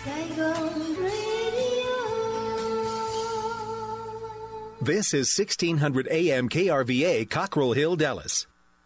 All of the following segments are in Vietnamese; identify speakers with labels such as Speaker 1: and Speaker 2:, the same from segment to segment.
Speaker 1: Saigon Radio.
Speaker 2: This is 1600 AM KRVA, Cockrell Hill, Dallas.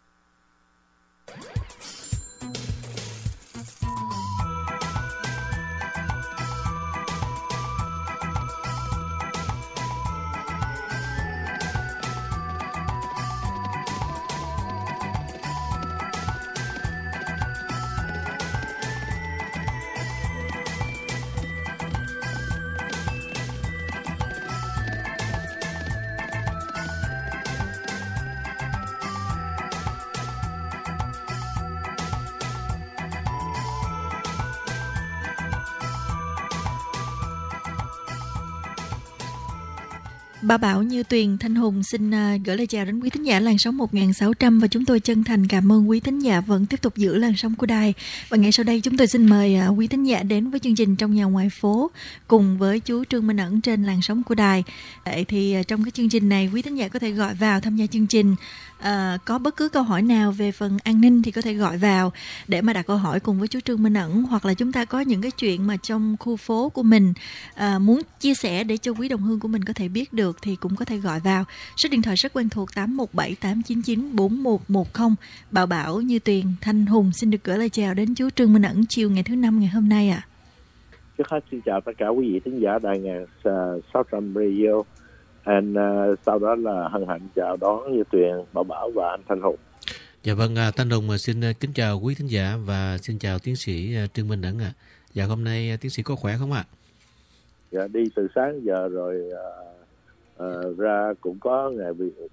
Speaker 3: Ba Bảo, Như Tuyền, Thanh Hùng xin gửi lời chào đến quý thính giả làn sóng 1600 và chúng tôi chân thành cảm ơn quý thính giả vẫn tiếp tục giữ làn sóng của đài. Và ngay sau đây chúng tôi xin mời quý thính giả đến với chương trình Trong Nhà Ngoài Phố cùng với chú Trương Minh Ẩn trên làn sóng của đài. Vậy thì trong cái chương trình này quý thính giả có thể gọi vào tham gia chương trình. Có bất cứ câu hỏi nào về phần an ninh thì có thể gọi vào để mà đặt câu hỏi cùng với chú Trương Minh Ẩn, hoặc là chúng ta có những cái chuyện mà trong khu phố của mình muốn chia sẻ để cho quý đồng hương của mình có thể biết được thì cũng có thể gọi vào. Số điện thoại rất quen thuộc 817 899 4110. Bảo, Như Tuyền, Thanh Hùng xin được gửi lời chào đến chú Trương Minh Ẩn chiều ngày thứ Năm ngày hôm nay ạ.
Speaker 4: Trước hết xin chào tất cả quý vị thính giả đài 1600 Radio. Sau đó là hân hạnh chào đón Như Tuyền, Bảo và anh Thanh Hùng.
Speaker 5: Dạ vâng, Thanh Hùng xin kính chào quý thính giả và xin chào tiến sĩ Trương Minh Ẩn ạ. Dạ hôm nay tiến sĩ có khỏe không ạ?
Speaker 4: Dạ đi từ sáng giờ rồi ra cũng có ngày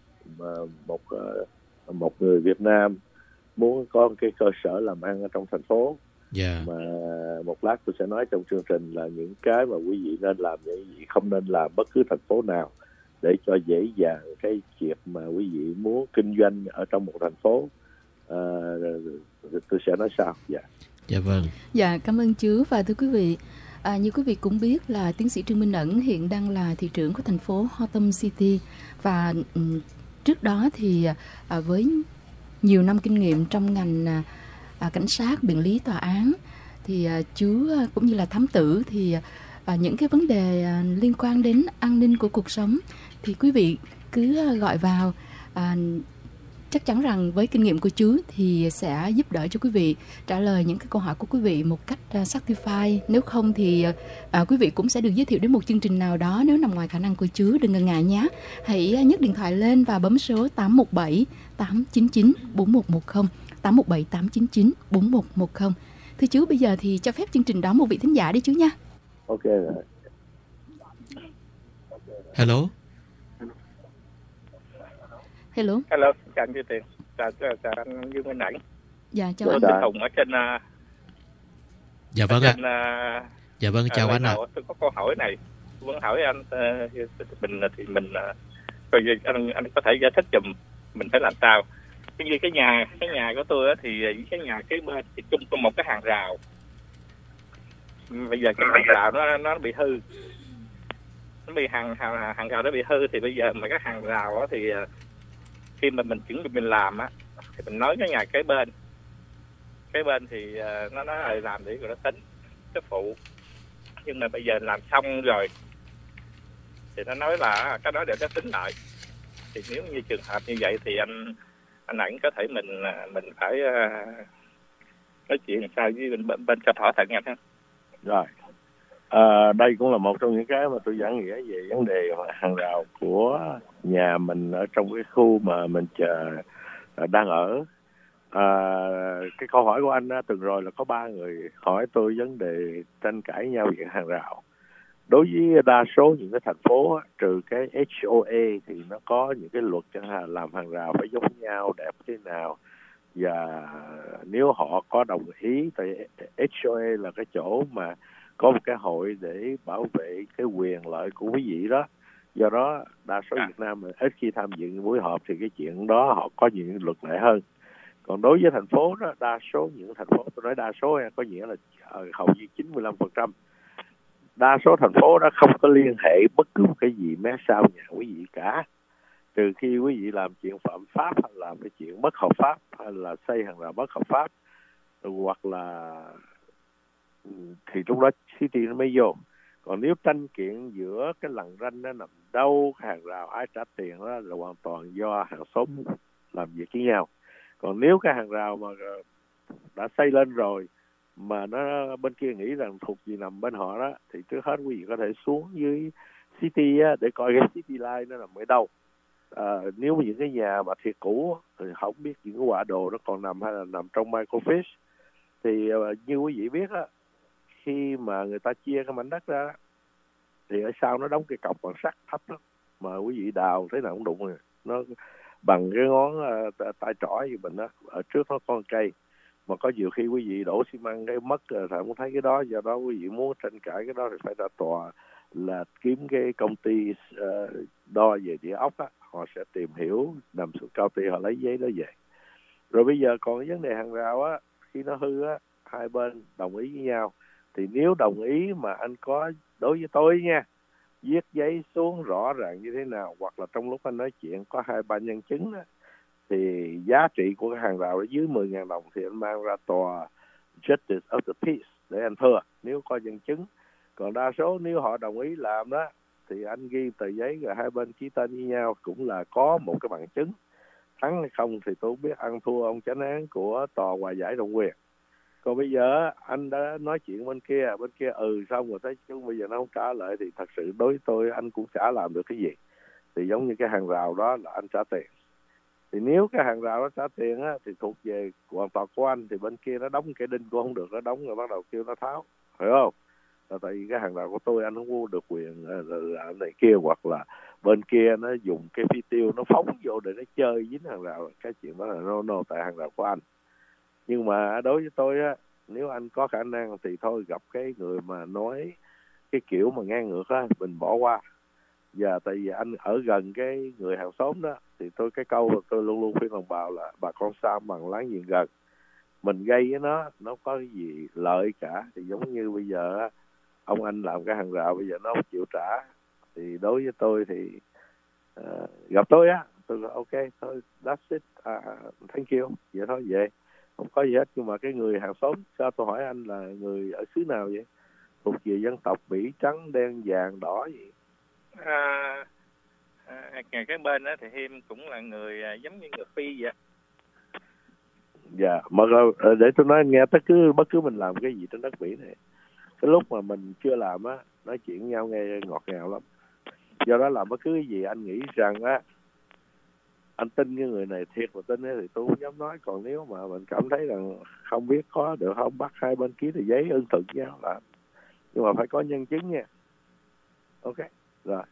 Speaker 4: một người Việt Nam muốn có cái cơ sở làm ăn ở trong thành phố.
Speaker 5: Dạ.
Speaker 4: Mà một lát tôi sẽ nói trong chương trình là những cái mà quý vị nên làm, những gì không nên làm bất cứ thành phố nào để cho dễ dàng cái việc mà quý vị muốn kinh doanh ở trong một thành phố. Tôi sẽ nói sau. Dạ.
Speaker 5: Dạ vâng.
Speaker 6: Dạ, cảm ơn chú. Và thưa quý vị, như quý vị cũng biết là tiến sĩ Trương Minh Ẩn hiện đang là thị trưởng của thành phố Hotham City. Và trước đó thì với nhiều năm kinh nghiệm trong ngành cảnh sát, biện lý, tòa án thì chú cũng như là thám tử thì những cái vấn đề liên quan đến an ninh của cuộc sống thì quý vị cứ gọi vào. Chắc chắn rằng với kinh nghiệm của chú thì sẽ giúp đỡ cho quý vị trả lời những cái câu hỏi của quý vị một cách satisfy. Nếu không thì quý vị cũng sẽ được giới thiệu đến một chương trình nào đó nếu nằm ngoài khả năng của chú. Đừng ngần ngại nhé. Hãy nhấc điện thoại lên và bấm số 817 899 4110, 817 899 4110. Thưa chú, bây giờ thì cho phép chương trình đón một vị thính giả đi chú nha.
Speaker 4: Ok rồi.
Speaker 5: Hello.
Speaker 6: Hello.
Speaker 7: Hello, chào anh Duy Tiền, chào anh Dương Minh Ẩn.
Speaker 6: Dạ, chào anh.
Speaker 7: Tôi Hùng ở trên.
Speaker 5: Dạ vâng ạ. Dạ vâng, chào anh ạ.
Speaker 7: Tôi có câu hỏi này, tôi muốn hỏi anh mình anh có thể giải thích giùm mình phải làm sao? Như cái nhà của tôi thì cái nhà kế bên thì chung có một cái hàng rào. Bây giờ cái hàng rào nó bị hư. Nó bị hàng rào nó bị hư thì bây giờ mà cái hàng rào thì khi mà mình chuẩn bị mình làm á thì mình nói cái nhà kế bên thì nó nói làm để rồi nó tính cái phụ, nhưng mà bây giờ làm xong rồi thì nó nói là cái đó để nó tính lại. Thì nếu như trường hợp như vậy thì anh Ẩn có thể mình phải nói chuyện làm sao với bên cho thỏa thuận anh ha.
Speaker 4: Rồi. Đây cũng là một trong những cái mà tôi giảng nghĩa về vấn đề hàng rào của nhà mình ở trong cái khu mà mình đang ở. Cái câu hỏi của anh tuần rồi là có 3 người hỏi tôi vấn đề tranh cãi nhau về hàng rào. Đối với đa số những cái thành phố trừ cái HOA thì nó có những cái luật chẳng hạn làm hàng rào phải giống nhau, đẹp thế nào, và nếu họ có đồng ý thì HOA là cái chỗ mà có một cái hội để bảo vệ cái quyền lợi của quý vị đó. Do đó đa số Việt Nam ít khi tham dự buổi họp thì cái chuyện đó họ có những luật lệ hơn. Còn đối với thành phố đó, đa số những thành phố, tôi nói đa số có nghĩa là hầu như 95%, đa số thành phố đó không có liên hệ bất cứ một cái gì mé sau nhà quý vị cả, trừ khi quý vị làm chuyện phạm pháp hay làm cái chuyện bất hợp pháp hay là xây hàng rào bất hợp pháp, hoặc là thì lúc đó city nó mới vô. Còn nếu tranh kiện giữa cái lằn ranh nó nằm đâu, cái hàng rào ai trả tiền đó là hoàn toàn do hàng xóm làm việc với nhau. Còn nếu cái hàng rào mà đã xây lên rồi mà nó bên kia nghĩ rằng thuộc gì nằm bên họ đó, thì trước hết quý vị có thể xuống dưới city á, để coi cái city line nó nằm ở đâu. Nếu những cái nhà mà thiệt cũ thì không biết những cái quả đồ nó còn nằm hay là nằm trong microfiche. Thì như quý vị biết á, khi mà người ta chia cái mảnh đất ra thì ở sau nó đóng cái cọc bằng sắt thấp lắm, mà quý vị đào thế nào cũng đụng rồi. Nó bằng cái ngón tay trỏ như mình đó, ở trước nó có cây, mà có nhiều khi quý vị đổ xi măng cái mất rồi thì không thấy cái đó. Do đó quý vị muốn tranh cãi cái đó thì phải ra tòa, là kiếm cái công ty đo về địa ốc á, họ sẽ tìm hiểu nằm xuống cao ty, họ lấy giấy đó về. Rồi bây giờ còn cái vấn đề hàng rào á, khi nó hư á, hai bên đồng ý với nhau, thì nếu đồng ý mà anh có, đối với tôi nha, viết giấy xuống rõ ràng như thế nào, hoặc là trong lúc anh nói chuyện có 2-3 nhân chứng á, thì giá trị của cái hàng rào ở dưới 10.000 đồng thì anh mang ra tòa Justice of the Peace để anh thưa, nếu có nhân chứng. Còn đa số nếu họ đồng ý làm đó thì anh ghi tờ giấy rồi hai bên ký tên với nhau, cũng là có một cái bằng chứng. Thắng hay không thì tôi không biết, ăn thua ông chánh án của tòa hòa giải đồng quyền. Còn bây giờ anh đã nói chuyện bên kia xong rồi thấy chứ bây giờ nó không trả lại, thì thật sự đối với tôi anh cũng chả làm được cái gì. Thì giống như cái hàng rào đó là anh trả tiền. Thì nếu cái hàng rào nó trả tiền á, thì thuộc về hoàn toàn của anh, thì bên kia nó đóng cái đinh cũng không được, nó đóng rồi bắt đầu kêu nó tháo, phải không? Là tại vì cái hàng rào của tôi anh không có được quyền làm này kia, hoặc là bên kia nó dùng cái phi tiêu nó phóng vô để nó chơi dính hàng rào, cái chuyện đó là no tại hàng rào của anh. Nhưng mà đối với tôi á, nếu anh có khả năng thì thôi, gặp cái người mà nói cái kiểu mà ngang ngược á, mình bỏ qua. Và tại vì anh ở gần cái người hàng xóm đó, thì cái câu tôi luôn luôn khuyên đồng bào là bà con xa bằng láng giềng gần. Mình gây với nó có cái gì lợi cả. Thì giống như bây giờ ông anh làm cái hàng rào, bây giờ nó không chịu trả, thì đối với tôi thì gặp tôi á, tôi nói ok thôi, that's it, thank you, vậy thôi, về không có gì hết. Nhưng mà cái người hàng xóm, sao tôi hỏi anh là người ở xứ nào vậy, thuộc về dân tộc Mỹ, trắng đen vàng đỏ gì?
Speaker 7: Cái bên đó thì em cũng là người giống như người Phi vậy.
Speaker 4: Dạ, mà để tôi nói nghe, bất cứ mình làm cái gì trên đất Mỹ này, cái lúc mà mình chưa làm á, nói chuyện nhau nghe ngọt ngào lắm. Do đó làm bất cứ cái gì anh nghĩ rằng á, anh tin cái người này thiệt mà tin ấy, thì tôi không dám nói. Còn nếu mà mình cảm thấy rằng không biết có được không, bắt hai bên ký tờ giấy ưng thuận nhau là, nhưng mà phải có nhân chứng nha. Ok rồi.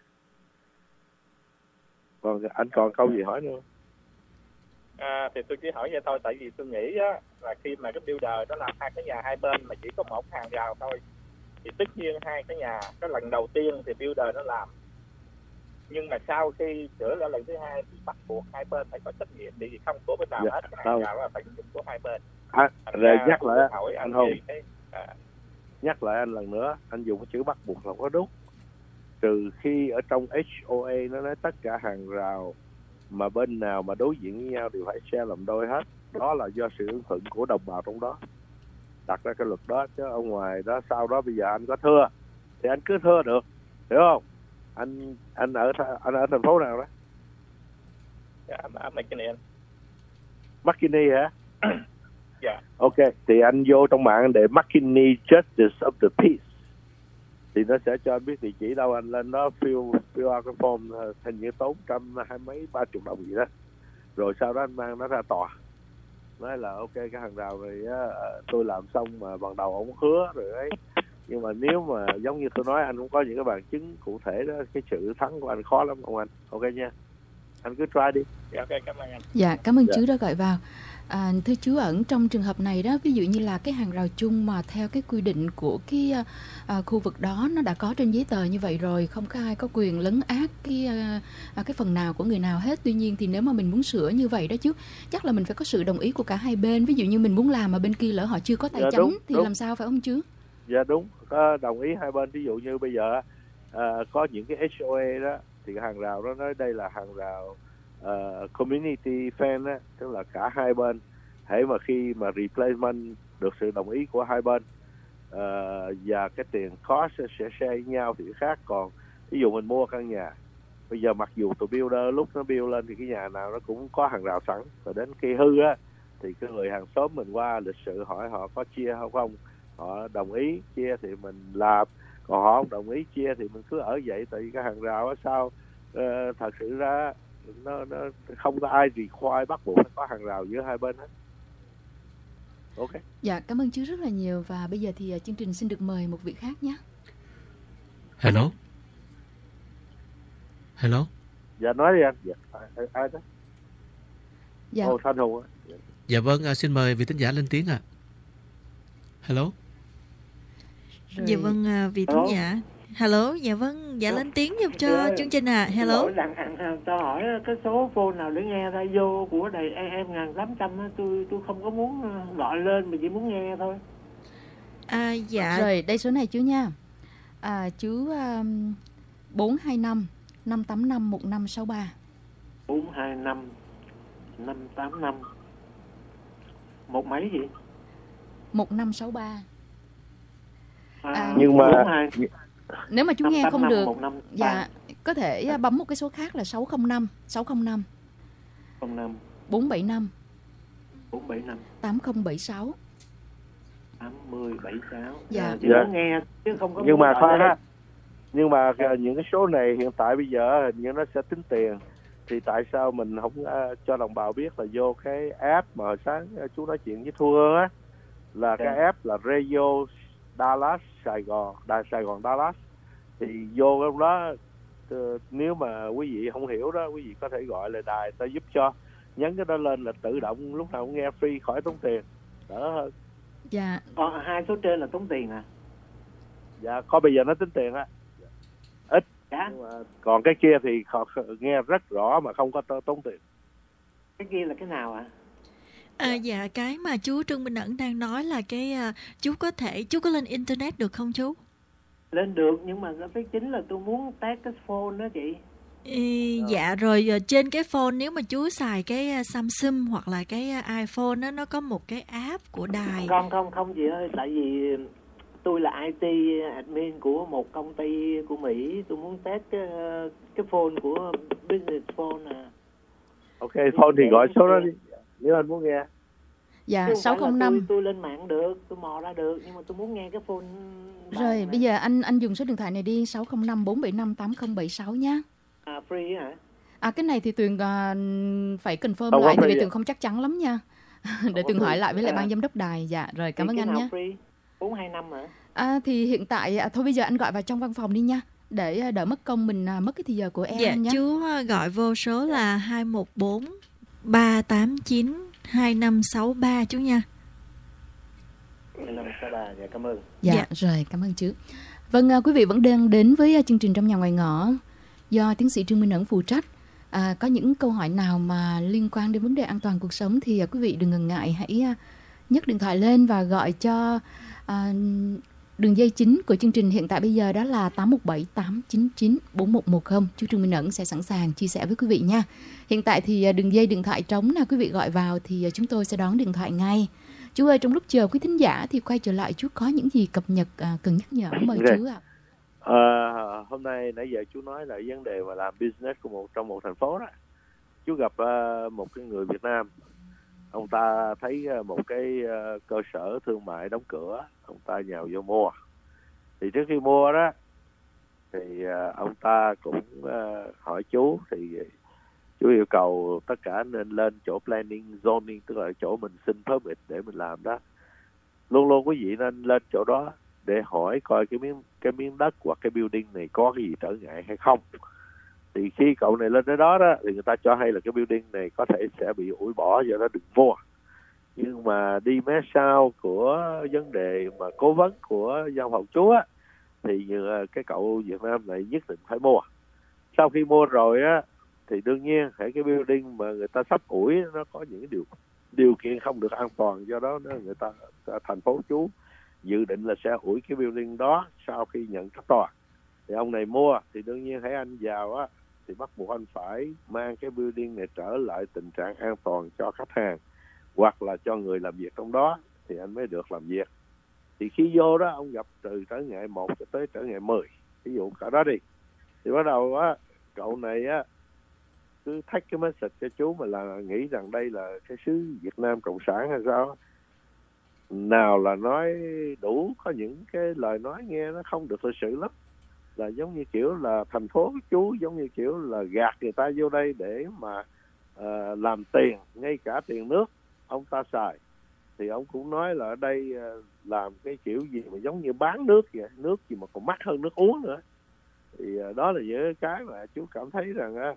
Speaker 4: Còn anh còn câu gì hỏi nữa?
Speaker 7: Thì tôi chỉ hỏi vậy thôi, tại vì tôi nghĩ á, là khi mà cái builder đó làm hai cái nhà hai bên mà chỉ có một hàng rào thôi, thì tất nhiên hai cái nhà, cái lần đầu tiên thì builder nó làm, nhưng mà sau khi sửa ra lần thứ hai thì bắt buộc hai bên phải có trách nhiệm, vì không có bên nào hết, cái hàng rào là phải dùng của hai bên.
Speaker 4: Rồi nhắc lại anh Hùng, nhắc lại anh lần nữa, anh dùng cái chữ bắt buộc là có đúng, trừ khi ở trong HOA nó nói tất cả hàng rào mà bên nào mà đối diện với nhau đều phải share làm đôi hết. Đó là do sự ưng thuận của đồng bào trong đó đặt ra cái luật đó, chứ ở ngoài đó sau đó bây giờ anh có thưa thì anh cứ thưa được, hiểu không? Anh ở thành phố nào đó?
Speaker 7: Dạ, ở McKinney.
Speaker 4: McKinney hả?
Speaker 7: Dạ.
Speaker 4: Ok, thì anh vô trong mạng để McKinney Justice of the Peace thì nó sẽ cho anh biết địa chỉ đâu. Anh lên đó fill out cái form, hình như tốn 120-130 đồng gì đó. Rồi sau đó anh mang nó ra tòa, nói là ok cái hàng rào này tôi làm xong mà ban đầu ông hứa rồi ấy, nhưng mà nếu mà giống như tôi nói, anh cũng có những cái bằng chứng cụ thể đó, cái sự thắng của anh khó lắm ông anh. Ok nha, anh cứ try đi.
Speaker 7: Dạ, ok, cảm ơn anh.
Speaker 6: Dạ, cảm ơn chú đã gọi vào. Thưa chú Ẩn, trong trường hợp này đó, ví dụ như là cái hàng rào chung mà theo cái quy định của cái khu vực đó nó đã có trên giấy tờ như vậy rồi, không có ai có quyền lấn át cái phần nào của người nào hết. Tuy nhiên thì nếu mà mình muốn sửa như vậy đó chú, chắc là mình phải có sự đồng ý của cả hai bên. Ví dụ như mình muốn làm mà bên kia lỡ họ chưa có tay chắn thì đúng. Làm sao phải không chú?
Speaker 4: Dạ đúng, có đồng ý hai bên. Ví dụ như bây giờ có những cái HOA đó thì hàng rào đó nói đây là hàng rào community fan á, tức là cả hai bên hễ mà khi mà replacement được sự đồng ý của hai bên và cái tiền cost sẽ share với nhau thì khác. Còn ví dụ mình mua căn nhà, bây giờ mặc dù tụi builder lúc nó build lên thì cái nhà nào nó cũng có hàng rào sẵn, rồi đến khi hư á thì cái người hàng xóm mình qua lịch sự hỏi họ có chia không, họ đồng ý chia thì mình làm, còn họ không đồng ý chia thì mình cứ ở vậy. Tại vì cái hàng rào á sao thật sự ra nó không có ai require bắt buộc phải có hàng rào giữa hai bên hết. Ok.
Speaker 6: Dạ, cảm ơn chú rất là nhiều, và bây giờ thì chương trình xin được mời một vị khác nhé.
Speaker 5: Hello. Hello.
Speaker 4: Dạ nói đi anh. Dạ, ai đó?
Speaker 6: Dạ.
Speaker 4: Thanh Hùng.
Speaker 5: Dạ vâng, xin mời vị thính giả lên tiếng ạ. Hello.
Speaker 6: Rồi.
Speaker 3: Dạ vâng, vị thính giả. Hello, dạ vâng, dạ lên tiếng giúp cho chương trình ạ. Hello.
Speaker 8: Cho hỏi cái số phone nào để nghe radio của đài AM 1800 á, tôi không có muốn gọi lên mà chỉ muốn nghe thôi.
Speaker 3: Dạ.
Speaker 6: Rồi, đây số này chú nha. Chú 425 585 1563.
Speaker 8: 425 585 một mấy gì?
Speaker 6: 1563.
Speaker 4: Nhưng mà
Speaker 8: 42.
Speaker 6: Nếu mà chú nghe không được,
Speaker 8: 153.
Speaker 6: dạ, có thể bấm một cái số khác là 605
Speaker 8: 05
Speaker 6: 475
Speaker 8: 8076
Speaker 6: 8076.
Speaker 8: Dạ. Chỉ
Speaker 4: Dạ.
Speaker 8: muốn nghe chứ không có.
Speaker 4: Nhưng mà
Speaker 8: gọi
Speaker 4: khoan
Speaker 8: lên.
Speaker 4: á, nhưng mà những cái số này hiện tại bây giờ hình như nó sẽ tính tiền, thì tại sao mình không cho đồng bào biết là vô cái app mà hồi sáng chú nói chuyện với Thu Hương á, là cái app là Radio Dallas Sài Gòn Dallas, thì vô trong đó nếu mà quý vị không hiểu đó, quý vị có thể gọi là đài ta giúp cho, nhấn cái đó lên là tự động lúc nào cũng nghe free, khỏi tốn tiền, đỡ hơn.
Speaker 6: Dạ.
Speaker 8: Hai số trên là tốn tiền à?
Speaker 4: Dạ, có bây giờ nó tính tiền á, ít.
Speaker 8: Dạ.
Speaker 4: Nhưng mà còn cái kia thì nghe rất rõ mà không có tốn tiền.
Speaker 8: Cái kia là cái nào ạ?
Speaker 3: Dạ, cái mà chú Trương Minh Ẩn đang nói là cái chú có lên internet được không chú?
Speaker 8: Lên được, nhưng mà cái chính là tôi muốn tag cái phone đó chị.
Speaker 3: Dạ, rồi trên cái phone nếu mà chú xài cái Samsung hoặc là cái iPhone đó, nó có một cái app của đài.
Speaker 8: Không chị ơi, tại vì tôi là IT admin của một công ty của Mỹ, tôi muốn test cái phone của business phone à. Ok,
Speaker 4: phone thì gọi số đó đi nếu anh muốn nghe.
Speaker 6: Dạ, 605.
Speaker 8: Tôi lên mạng được, tôi mò ra được, nhưng mà tôi muốn nghe cái phone.
Speaker 6: Rồi, bây giờ anh dùng số điện thoại này đi, 605 475 8076 nhá.
Speaker 8: Free hả?
Speaker 6: Cái này thì Tuyền phải confirm lại, tại vì Tuyền không chắc chắn lắm nha. Để Tuyền hỏi lại với lại ban giám đốc đài. Dạ, rồi cảm ơn anh nhé.
Speaker 8: 425 hả?
Speaker 6: Thì hiện tại thôi bây giờ anh gọi vào trong văn phòng đi nha, để đỡ mất công mình mất cái thì giờ của em.
Speaker 3: Dạ,
Speaker 6: nhé.
Speaker 3: chú gọi vô số là 214 389 2563 chú nha.
Speaker 8: 2563, dạ cảm ơn.
Speaker 6: Dạ, rồi cảm ơn chú. Vâng, quý vị vẫn đang đến với chương trình Trong Nhà Ngoài Ngõ do tiến sĩ Trương Minh Ẩn phụ trách. Có những câu hỏi nào mà liên quan đến vấn đề an toàn cuộc sống thì quý vị đừng ngần ngại, hãy nhấc điện thoại lên và gọi cho đường dây chính của chương trình hiện tại bây giờ, đó là 817 899 4110. Chú Trương Minh Ẩn sẽ sẵn sàng chia sẻ với quý vị nha. Hiện tại thì đường dây điện thoại trống nào quý vị gọi vào thì chúng tôi sẽ đón điện thoại ngay. Chú ơi, trong lúc chờ quý thính giả thì quay trở lại, chú có những gì cập nhật cần nhắc nhở, mời chú ạ.
Speaker 4: Hôm nay nãy giờ chú nói là vấn đề mà làm business của trong một thành phố đó. Chú gặp một cái người Việt Nam, ông ta thấy một cái cơ sở thương mại đóng cửa, ông ta nhào vô mua. Thì trước khi mua đó thì ông ta cũng hỏi chú, thì chú yêu cầu tất cả nên lên chỗ planning zoning, tức là chỗ mình xin permit để mình làm đó. Luôn luôn quý vị nên lên chỗ đó để hỏi coi cái miếng đất hoặc cái building này có cái gì trở ngại hay không. Thì khi cậu này lên tới đó thì người ta cho hay là cái building này có thể sẽ bị hủy bỏ, do đó đừng mua. Nhưng mà đi mé sau của vấn đề mà cố vấn của văn phòng chú á, thì cái cậu Việt Nam này nhất định phải mua. Sau khi mua rồi á thì đương nhiên cái building mà người ta sắp ủi nó có những điều kiện không được an toàn, do đó người ta thành phố chú dự định là sẽ ủi cái building đó sau khi nhận cấp tòa. Thì ông này mua thì đương nhiên hãy anh vào á thì bắt buộc anh phải mang cái building này trở lại tình trạng an toàn cho khách hàng hoặc là cho người làm việc trong đó thì anh mới được làm việc. Thì khi vô đó ông gặp từ trở ngại 1 cho tới trở ngại 10, ví dụ cả đó đi, thì bắt đầu á cậu này á cứ thách cái message cho chú mà là nghĩ rằng đây là cái xứ Việt Nam Cộng sản hay sao. Nào là nói đủ, có những cái lời nói nghe nó không được lịch sự lắm, là giống như kiểu là thành phố chú giống như kiểu là gạt người ta vô đây để mà làm tiền, ngay cả tiền nước ông ta xài. Thì ông cũng nói là ở đây làm cái kiểu gì mà giống như bán nước vậy, nước gì mà còn mắc hơn nước uống nữa. Thì đó là những cái mà chú cảm thấy rằng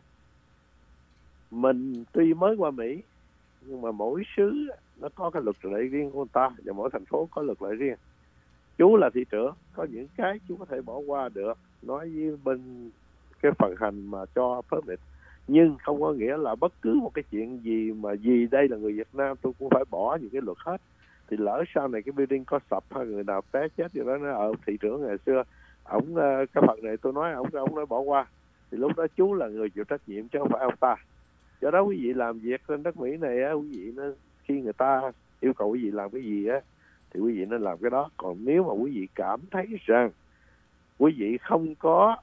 Speaker 4: mình tuy mới qua Mỹ nhưng mà mỗi xứ nó có cái luật lệ riêng của người ta, và mỗi thành phố có luật lệ riêng. Chú là thị trưởng, có những cái chú có thể bỏ qua được, nói với bên cái phần hành mà cho permit, nhưng không có nghĩa là bất cứ một cái chuyện gì mà vì đây là người Việt Nam tôi cũng phải bỏ những cái luật hết. Thì lỡ sau này cái building có sập hay người nào té chết gì đó, nó ở thị trưởng ngày xưa ổng cái phần này tôi nói ổng nói bỏ qua, thì lúc đó chú là người chịu trách nhiệm chứ không phải ông ta. Do đó quý vị làm việc trên đất Mỹ này á, quý vị nó khi người ta yêu cầu quý vị làm cái gì á thì quý vị nên làm cái đó. Còn nếu mà quý vị cảm thấy rằng quý vị không có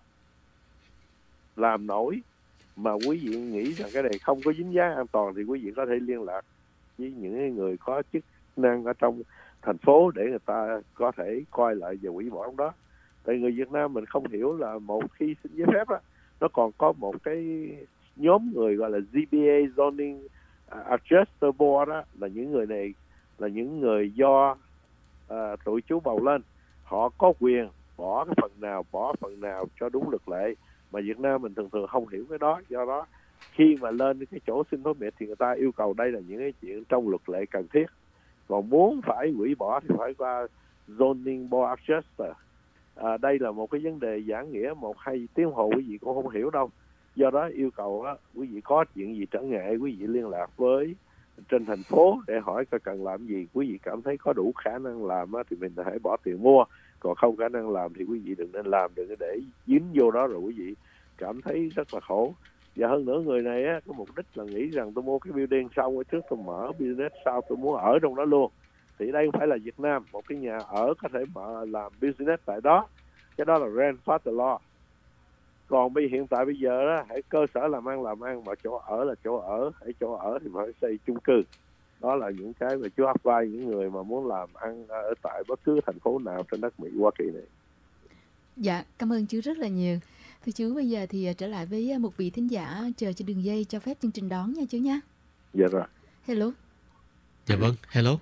Speaker 4: làm nổi mà quý vị nghĩ rằng cái này không có dính dáng an toàn, thì quý vị có thể liên lạc với những người có chức năng ở trong thành phố để người ta có thể coi lại và hủy bỏ đó. Tại người Việt Nam mình không hiểu là một khi xin giấy phép á, nó còn có một cái nhóm người gọi là ZBA Zoning Adjuster Board đó, là những người này là những người do tụi chú bầu lên, họ có quyền bỏ cái phần nào cho đúng luật lệ, mà Việt Nam mình thường không hiểu cái đó. Do đó khi mà lên cái chỗ xin permit thì người ta yêu cầu đây là những cái chuyện trong luật lệ cần thiết, còn muốn phải hủy bỏ thì phải qua Zoning Board Adjuster. Đây là một cái vấn đề giảng nghĩa 1-2 tiếng hồ quý vị cũng không hiểu đâu. Do đó yêu cầu á, quý vị có chuyện gì trở ngại quý vị liên lạc với trên thành phố để hỏi coi cần làm gì. Quý vị cảm thấy có đủ khả năng làm á, thì mình hãy bỏ tiền mua, còn không khả năng làm thì quý vị đừng nên làm, đừng để dính vô đó rồi quý vị cảm thấy rất là khổ. Và hơn nữa người này á, có mục đích là nghĩ rằng tôi mua cái building xong rồi trước tôi mở business sau tôi muốn ở trong đó luôn. Thì đây không phải là Việt Nam, một cái nhà ở có thể mở làm business tại đó, cái đó là grandfather law. Còn hiện tại bây giờ đó, hãy cơ sở làm ăn mà chỗ ở là chỗ ở, hãy chỗ ở thì phải xây chung cư. Đó là những cái mà chú apply những người mà muốn làm ăn ở tại bất cứ thành phố nào trên đất Mỹ Hoa Kỳ này.
Speaker 6: Dạ, cảm ơn chú rất là nhiều. Thưa chú, bây giờ thì trở lại với một vị thính giả chờ trên đường dây cho phép chương trình đón nha chú nhé.
Speaker 4: Dạ rồi.
Speaker 6: Hello.
Speaker 5: Dạ vâng, hello.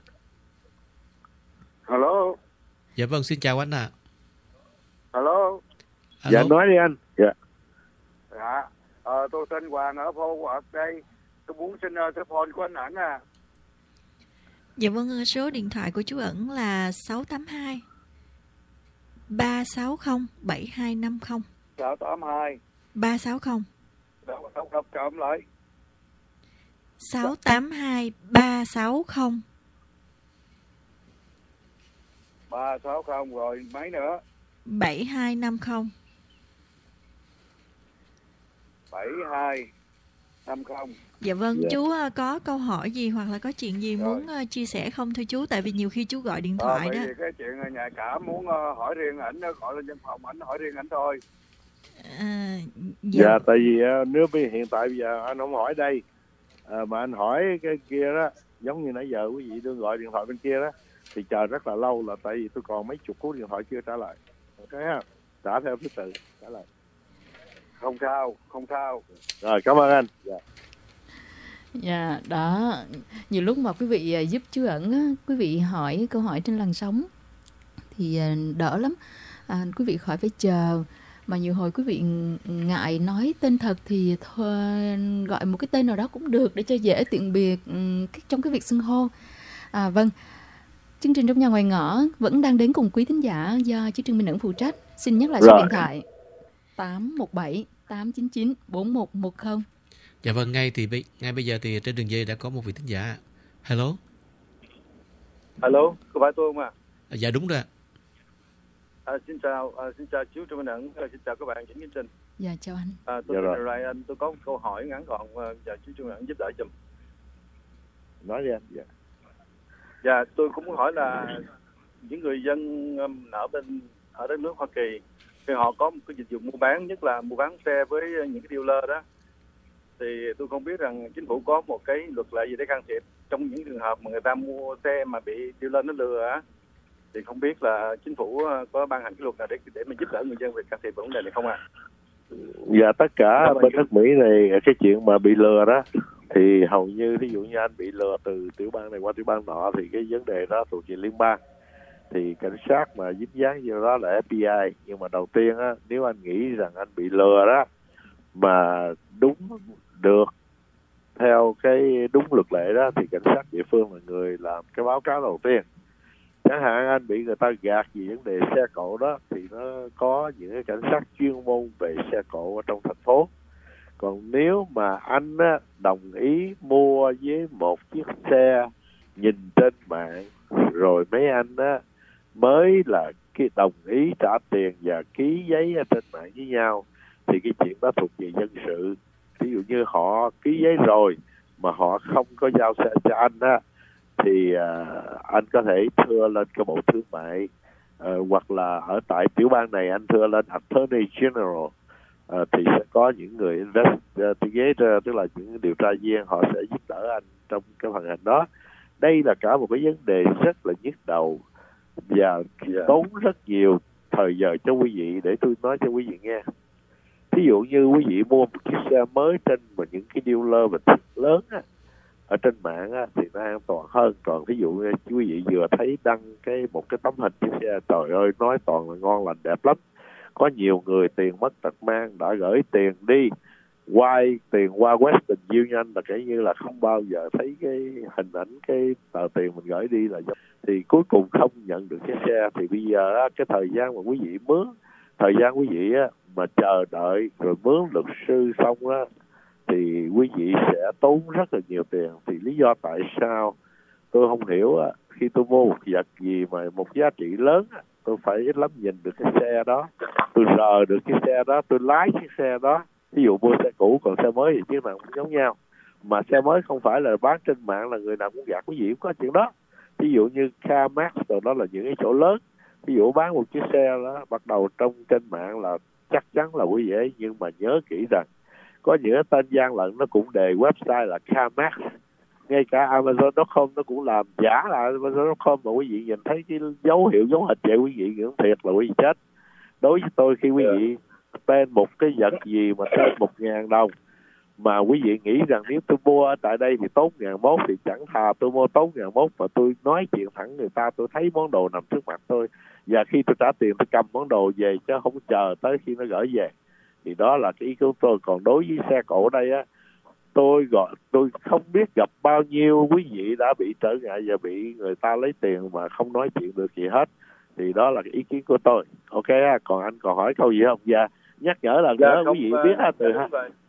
Speaker 9: Hello.
Speaker 5: Dạ vâng, xin chào anh ạ.
Speaker 9: Hello.
Speaker 4: Dạ nói đi anh. Dạ.
Speaker 9: Dạ. Tôi tên Hoàng ở Phô Quạt đây. Tôi muốn xin số phone của anh Ẩn à.
Speaker 3: Dạ vâng, số điện thoại của chú Ẩn là 682 360 7250.
Speaker 9: 682
Speaker 3: 360.
Speaker 9: Đọc chậm lại.
Speaker 3: 682 360
Speaker 9: 360 rồi mấy nữa?
Speaker 3: 7250.
Speaker 9: 7250.
Speaker 3: Dạ vâng, chú có câu hỏi gì hoặc là có chuyện gì muốn chia sẻ không thưa chú? Tại vì nhiều khi chú gọi điện thoại đó.
Speaker 9: Vì cái chuyện nhà cả muốn hỏi riêng ảnh, gọi lên văn phòng ảnh hỏi riêng ảnh thôi.
Speaker 4: Dạ, tại vì nếu hiện tại bây giờ anh không hỏi đây, mà anh hỏi cái kia đó, giống như nãy giờ quý vị đừng gọi điện thoại bên kia đó, thì chờ rất là lâu, là tại vì tôi còn mấy chục cú điện thoại chưa trả lời. Ok ha, trả theo thứ tự trả lời.
Speaker 9: Không sao.
Speaker 4: Rồi, cảm ơn anh.
Speaker 6: Dạ, đó. Nhiều lúc mà quý vị giúp chú Ẩn á, quý vị hỏi câu hỏi trên làn sóng thì đỡ lắm. Quý vị khỏi phải chờ. Mà nhiều hồi quý vị ngại nói tên thật thì gọi một cái tên nào đó cũng được để cho dễ tiện biệt trong cái việc xưng hô. Vâng, chương trình Trong Nhà Ngoài Ngõ vẫn đang đến cùng quý thính giả do chú Trương Minh Ẩn phụ trách. Xin nhắc lại số điện thoại 817 899 4110.
Speaker 5: Dạ vâng, ngay bây giờ thì trên đường dây đã có một vị thính giả. Hello.
Speaker 9: Hello, có phải tôi không ạ?
Speaker 5: Dạ đúng rồi.
Speaker 9: Xin chào chú Trương Minh Ẩn, xin chào các bạn trên chương trình.
Speaker 6: Dạ chào anh.
Speaker 9: Tôi tên là Ryan, tôi có một câu hỏi ngắn gọn và chú Trương Minh Ẩn giúp đỡ giùm.
Speaker 4: Nói đi anh.
Speaker 9: Dạ, tôi cũng muốn hỏi là
Speaker 10: những người dân ở đất nước Hoa Kỳ thì họ có một cái dịch vụ mua bán, nhất là mua bán xe với những cái dealer đó, thì tôi không biết rằng chính phủ có một cái luật lệ gì để can thiệp trong những trường hợp mà người ta mua xe mà bị dealer nó lừa á, thì không biết là chính phủ có ban hành cái luật nào để mà giúp đỡ người dân về can thiệp vấn đề này không ạ?
Speaker 4: Dạ, tất cả bên nước Mỹ này cái chuyện mà bị lừa đó thì hầu như ví dụ như anh bị lừa từ tiểu bang này qua tiểu bang nọ thì cái vấn đề đó thuộc về liên bang, thì cảnh sát mà dính dáng vô đó là FBI. Nhưng mà đầu tiên á, nếu anh nghĩ rằng anh bị lừa đó mà đúng được theo cái đúng luật lệ đó thì cảnh sát địa phương là người làm cái báo cáo đầu tiên. Chẳng hạn anh bị người ta gạt về vấn đề xe cộ đó thì nó có những cái cảnh sát chuyên môn về xe cộ ở trong thành phố. Còn nếu mà anh á, đồng ý mua với một chiếc xe nhìn trên mạng rồi mấy anh á, mới là cái đồng ý trả tiền và ký giấy ở trên mạng với nhau thì cái chuyện đó thuộc về dân sự. Ví dụ như họ ký giấy rồi mà họ không có giao xe cho anh á, thì anh có thể thưa lên cái Bộ Thương mại, hoặc là ở tại tiểu bang này anh thưa lên Attorney General, thì sẽ có những người investigator, tức là những điều tra viên, họ sẽ giúp đỡ anh trong cái phần hành đó. Đây là cả một cái vấn đề rất là nhức đầu và tốn rất nhiều thời giờ cho quý vị. Để tôi nói cho quý vị nghe. Ví dụ như quý vị mua một chiếc xe mới trên mà những cái dealer mà thật lớn á, ở trên mạng á, thì nó an toàn hơn. Còn ví dụ như quý vị vừa thấy đăng một cái tấm hình chiếc xe, trời ơi, nói toàn là ngon lành đẹp lắm. Có nhiều người tiền mất tật mang đã gửi tiền đi, quay tiền qua Western Union là kể như là không bao giờ thấy cái hình ảnh cái tờ tiền mình gửi đi là thì cuối cùng không nhận được cái xe. Thì bây giờ á, cái thời gian mà quý vị mướn, thời gian quý vị á, mà chờ đợi rồi mướn luật sư xong á, thì quý vị sẽ tốn rất là nhiều tiền. Thì lý do tại sao tôi không hiểu á, khi tôi mua một vật gì mà một giá trị lớn á, tôi phải ít lắm nhìn được cái xe đó, tôi rờ được cái xe đó, tôi lái chiếc xe đó. Ví dụ mua xe cũ, còn xe mới thì chiếc nào cũng giống nhau. Mà xe mới không phải là bán trên mạng là người nào cũng gạt, quý vị cũng có chuyện đó. Ví dụ như CarMax rồi, đó là những cái chỗ lớn. Ví dụ bán một chiếc xe đó bắt đầu trong trên mạng là chắc chắn là quý vị ấy, nhưng mà nhớ kỹ rằng có những tên gian lận nó cũng đề website là CarMax. Ngay cả Amazon.com nó cũng làm giả là Amazon.com, mà quý vị nhìn thấy cái dấu hiệu dấu hệt vậy quý vị nghĩ thiệt là quý vị chết. Đối với tôi, khi quý vị tên một cái vật gì mà tên 1.000 đồng mà quý vị nghĩ rằng nếu tôi mua ở tại đây thì tốn 1.001, thì chẳng thà tôi mua tốn 1.001 và tôi nói chuyện thẳng người ta, tôi thấy món đồ nằm trước mặt tôi, và khi tôi trả tiền tôi cầm món đồ về chứ không chờ tới khi nó gửi về. Thì đó là cái ý của tôi. Còn đối với xe cộ đây á, tôi không biết gặp bao nhiêu quý vị đã bị trở ngại và bị người ta lấy tiền mà không nói chuyện được gì hết. Thì đó là cái ý kiến của tôi. Ok, còn anh còn hỏi câu gì không? Dạ, nhắc nhở lần nữa quý vị biết từ ha.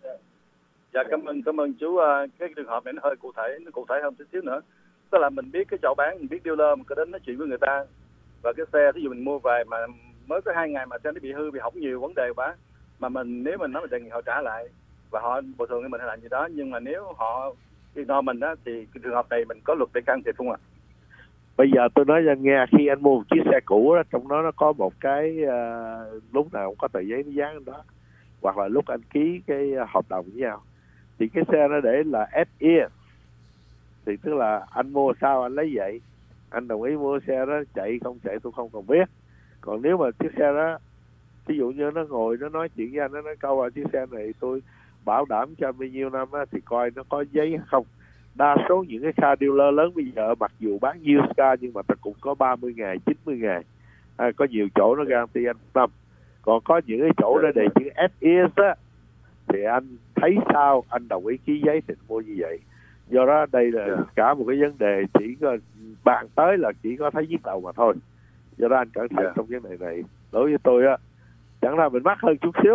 Speaker 10: Dạ, cảm ơn chú. Cái trường hợp này nó hơi cụ thể hơn chút xíu nữa. Tức là mình biết cái chỗ bán, mình biết dealer, mình có đến nói chuyện với người ta, và cái xe thí dụ mình mua về mà mới có 2 ngày mà xe nó bị hư, bị hỏng nhiều vấn đề quá, mà nếu mình nói mình đề nghị họ trả lại và họ bồi thường cho mình hay làm gì đó, nhưng mà nếu họ ignore mình đó thì cái trường hợp này mình có luật để can thiệp không ạ?
Speaker 4: Bây giờ tôi nói cho anh nghe, khi anh mua một chiếc xe cũ đó, trong đó nó có một cái lúc nào cũng có tờ giấy nó dán đó, hoặc là lúc anh ký cái hợp đồng với nhau, thì cái xe nó để là as is, thì tức là anh mua sao anh lấy vậy. Anh đồng ý mua xe đó, chạy không chạy tôi không còn biết. Còn nếu mà chiếc xe đó, ví dụ như nó ngồi nó nói chuyện với anh, nó nói câu là chiếc xe này tôi bảo đảm cho bao nhiêu năm á, thì coi nó có giấy hay không. Đa số những cái car dealer lớn bây giờ mặc dù bán used car nhưng mà ta cũng có 30 ngày, 90 ngày. Có nhiều chỗ nó guarantee anh năm. Còn có những cái chỗ nó đề chữ as is á, thì anh thấy sao anh đồng ý ký giấy thì mua như vậy. Do đó đây là cả một cái vấn đề chỉ có bàn tới là chỉ có thấy nhức đầu mà thôi. Do đó anh cẩn thận trong vấn đề này. Đối với tôi á, chẳng là mình mắc hơn chút xíu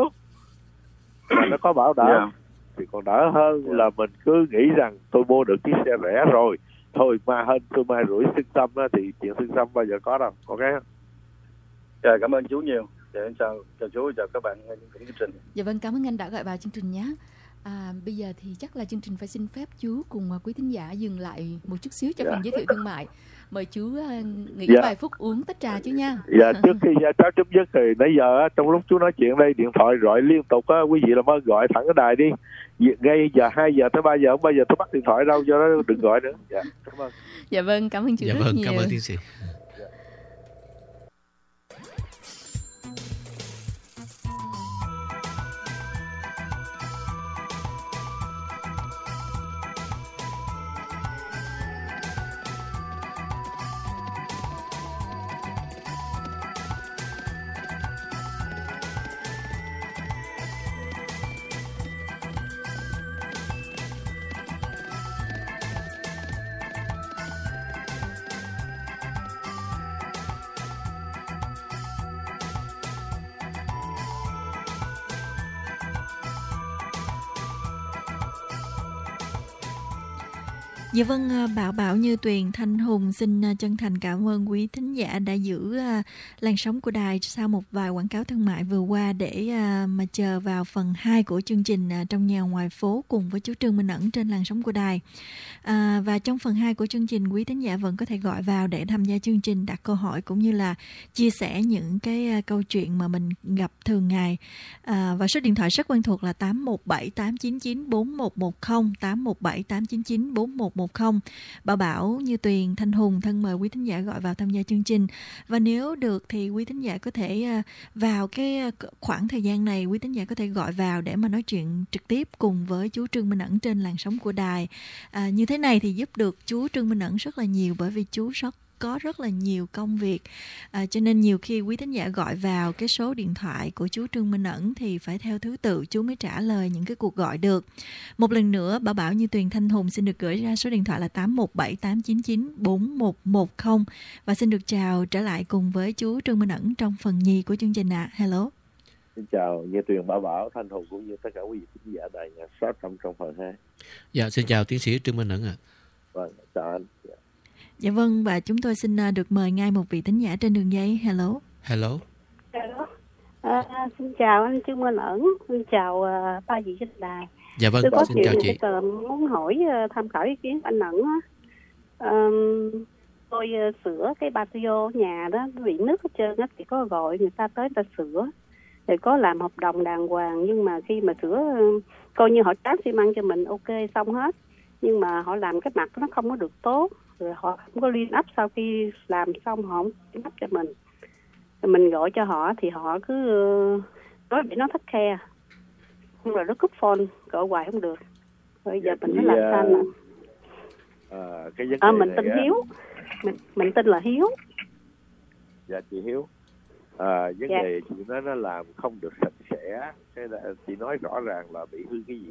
Speaker 4: mà nó có bảo đảm thì còn đỡ hơn là mình cứ nghĩ rằng tôi mua được chiếc xe rẻ rồi thôi mà hơn tôi mai rủi xương xăm á, thì chuyện xương xăm bao giờ có đâu. Ok.
Speaker 10: Dạ, cảm ơn chú nhiều. Dạ, chào chú, chào các bạn chương trình.
Speaker 6: Dạ vâng, cảm ơn anh đã gọi vào chương trình nhé. Bây giờ thì chắc là chương trình phải xin phép chú cùng quý thính giả dừng lại một chút xíu cho phần giới thiệu thương mại. Mời chú nghỉ vài phút uống tách trà chứ nha.
Speaker 4: Dạ, trước khi cháu chấm dứt thì nãy giờ trong lúc chú nói chuyện đây, điện thoại gọi liên tục á, quý vị làm ơn gọi thẳng cái đài đi. Ngay giờ 2 giờ tới 3 giờ, không bao giờ tôi bắt điện thoại đâu, cho nó đừng gọi nữa. Dạ, cảm ơn.
Speaker 6: Dạ vâng, cảm ơn chú rất nhiều.
Speaker 5: Cảm ơn tiến sĩ.
Speaker 3: Dạ vâng, Bảo Như Tuyền, Thanh Hùng xin chân thành cảm ơn quý thính giả đã giữ làn sóng của đài sau một vài quảng cáo thương mại vừa qua để mà chờ vào phần 2 của chương trình Trong Nhà Ngoài Phố cùng với chú Trương Minh Ẩn trên làn sóng của đài. Và trong phần 2 của chương trình, quý thính giả vẫn có thể gọi vào để tham gia chương trình, đặt câu hỏi cũng như là chia sẻ những cái câu chuyện mà mình gặp thường ngày. Và số điện thoại rất quen thuộc là 817 899 4110, 817 899 4110. Bảo Như Tuyền, Thanh Hùng thân mời quý thính giả gọi vào tham gia chương trình. Và nếu được thì quý thính giả có thể vào cái khoảng thời gian này, quý thính giả có thể gọi vào để mà nói chuyện trực tiếp cùng với chú Trương Minh Ẩn trên làn sóng của đài. Như thế này thì giúp được chú Trương Minh Ẩn rất là nhiều, bởi vì chú có rất là nhiều công việc, cho nên nhiều khi quý thính giả gọi vào cái số điện thoại của chú Trương Minh Ẩn thì phải theo thứ tự chú mới trả lời những cái cuộc gọi được. Một lần nữa, Bảo Như Tuyền, Thanh Hùng xin được gửi ra số điện thoại là 817 899 4110 và xin được chào trở lại cùng với chú Trương Minh Ẩn trong phần nhì của chương trình ạ. Hello.
Speaker 4: Xin chào Như Tuyền, Bảo, Thanh Hùng cũng như tất cả quý vị khán giả đài Nhạc Shop trong phần 2.
Speaker 5: Dạ, xin chào tiến sĩ Trương Minh Ẩn ạ.
Speaker 4: Vâng, chào anh.
Speaker 3: Dạ vâng, và chúng tôi xin được mời ngay một vị thính giả trên đường dây. Hello.
Speaker 5: Hello.
Speaker 11: Hello. Xin chào anh Trương Minh Ẩn, xin chào ba vị trên đài.
Speaker 5: Dạ vâng, xin chào chị.
Speaker 11: Tôi muốn hỏi tham khảo ý kiến của anh Ẩn á. Tôi sửa cái patio nhà đó bị nước hết trơn á, thì có gọi người ta tới ta sửa. Thì có làm hợp đồng đàng hoàng, nhưng mà khi mà sửa coi như họ tráng xi măng cho mình ok xong hết, nhưng mà họ làm cái mặt nó không có được tốt, rồi họ không có liên áp, sau khi làm xong họ không liên áp cho mình. Rồi mình gọi cho họ thì họ cứ nói bị nó thất khe, nhưng mà nó cúp phone gọi hoài không được. Bây giờ mình phải làm sao nè?
Speaker 4: Cái vấn đề
Speaker 11: mình tên Hiếu, mình tên là Hiếu.
Speaker 4: Dạ chị Hiếu. Vấn đề chị nói nó làm không được sạch sẽ, cái là chị nói rõ ràng là bị hư cái gì?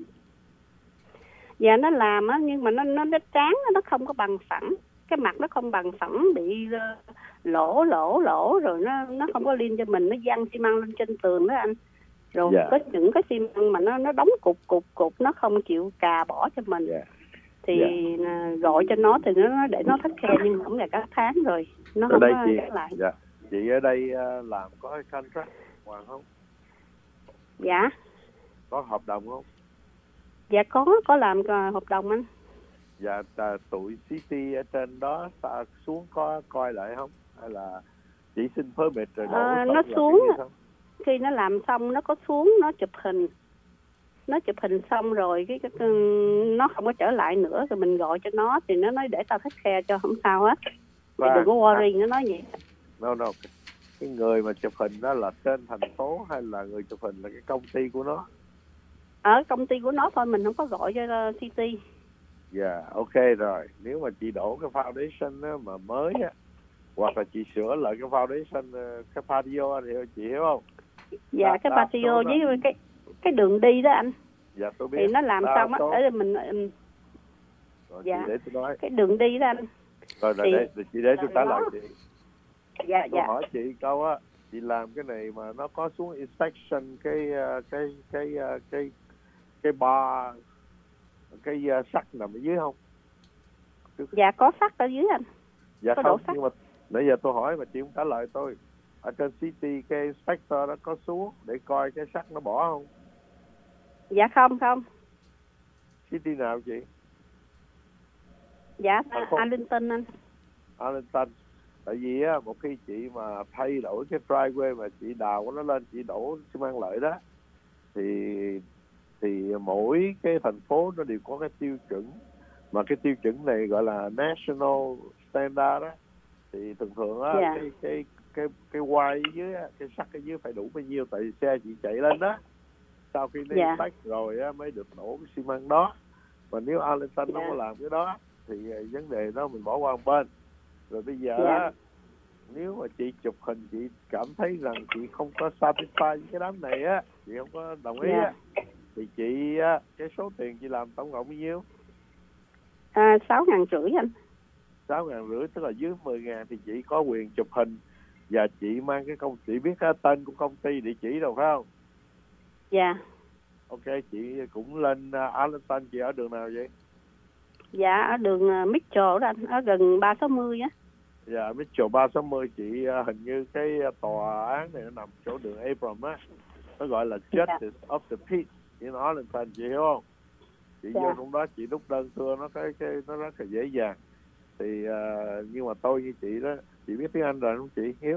Speaker 11: Dạ nó làm á, nhưng mà nó tráng, nó không có bằng phẳng, cái mặt nó không bằng phẳng, bị lỗ rồi nó không có liên cho mình, nó văng xi măng lên trên tường đó anh. Rồi có những cái xi măng mà nó đóng cục nó không chịu cà bỏ cho mình. Thì gọi cho nó thì nó để nó thất khe, nhưng mà cũng là cả tháng rồi nó không có lại.
Speaker 4: Dạ. Chị ở đây làm có contract hoàng không?
Speaker 11: Dạ.
Speaker 4: Có hợp đồng không?
Speaker 11: Dạ có làm hợp đồng anh.
Speaker 4: Dạ tụi City ở trên đó xuống có coi lại không? Hay là chỉ xin permit rồi đổ
Speaker 11: nó xuống khi nó làm xong nó có xuống, nó chụp hình xong rồi cái nó không có trở lại nữa, rồi mình gọi cho nó thì nó nói để tao khắc khe cho, không sao hết. Đừng có worry, nó nói vậy.
Speaker 4: No, cái người mà chụp hình đó là trên thành phố hay là người chụp hình là cái công ty của nó?
Speaker 11: Ở công ty của nó thôi, mình không có gọi cho City.
Speaker 4: Dạ, ok rồi. Nếu mà chị đổ cái foundation đó mà mới á, hoặc là chị sửa lại cái foundation, cái patio, anh hiểu, chị hiểu không?
Speaker 11: Dạ, cái patio với cái đường đi đó anh.
Speaker 4: Dạ, tôi biết.
Speaker 11: Thì nó làm xong á, để mình
Speaker 4: rồi,
Speaker 11: dạ,
Speaker 4: để tôi nói.
Speaker 11: cái đường đi đó anh.
Speaker 4: Rồi chị để tôi trả lời chị.
Speaker 11: Dạ.
Speaker 4: Tôi hỏi chị câu á, chị làm cái này mà nó có xuống inspection cái bar, cái sắt nằm ở dưới không?
Speaker 11: Dạ có sắt ở dưới anh.
Speaker 4: Dạ không, nhưng mà nãy giờ tôi hỏi mà chị không trả lời tôi. Ở trên City cái inspector nó có xuống để coi cái sắt nó bỏ không?
Speaker 11: Dạ không.
Speaker 4: city nào chị?
Speaker 11: Dạ Arlington anh.
Speaker 4: Arlington. Tại vì á, một khi chị mà thay đổi cái driveway mà chị đào nó lên, chị đổ xi măng lại đó, thì mỗi cái thành phố nó đều có cái tiêu chuẩn, mà cái tiêu chuẩn này gọi là national standard đó. Thì thường á, cái quay dưới á, cái sắt ở dưới phải đủ bao nhiêu, tại vì xe chị chạy lên đó, sau khi nó inspect rồi á, mới được đổ cái xi măng đó. Mà nếu Arlington nó có làm cái đó thì vấn đề đó mình bỏ qua một bên. Rồi bây giờ á, nếu mà chị chụp hình chị cảm thấy rằng chị không có satisfy với cái đám này á, chị không có đồng ý á, thì chị cái số tiền chị làm tổng cộng bao nhiêu?
Speaker 11: 6.500 anh.
Speaker 4: 6.500, tức là dưới 10.000 thì chị có quyền chụp hình và chị mang cái công, chị biết cái tên của công ty, địa chỉ đâu phải không?
Speaker 11: Dạ.
Speaker 4: Ok, chị cũng lên Arlington. Chị ở đường nào vậy?
Speaker 11: Dạ ở đường Mitchell đó anh, ở gần 360 á.
Speaker 4: Dạ, Mitchell 360. Chị hình như cái tòa án này nó nằm chỗ đường Abram á, nó gọi là Justice of the Peace in Arlington, chị hiểu không? Chị vô trong đó chị đút đơn thưa nó nó rất là dễ dàng. Thì nhưng mà tôi như chị đó, chị biết tiếng Anh rồi không chị Hiếu?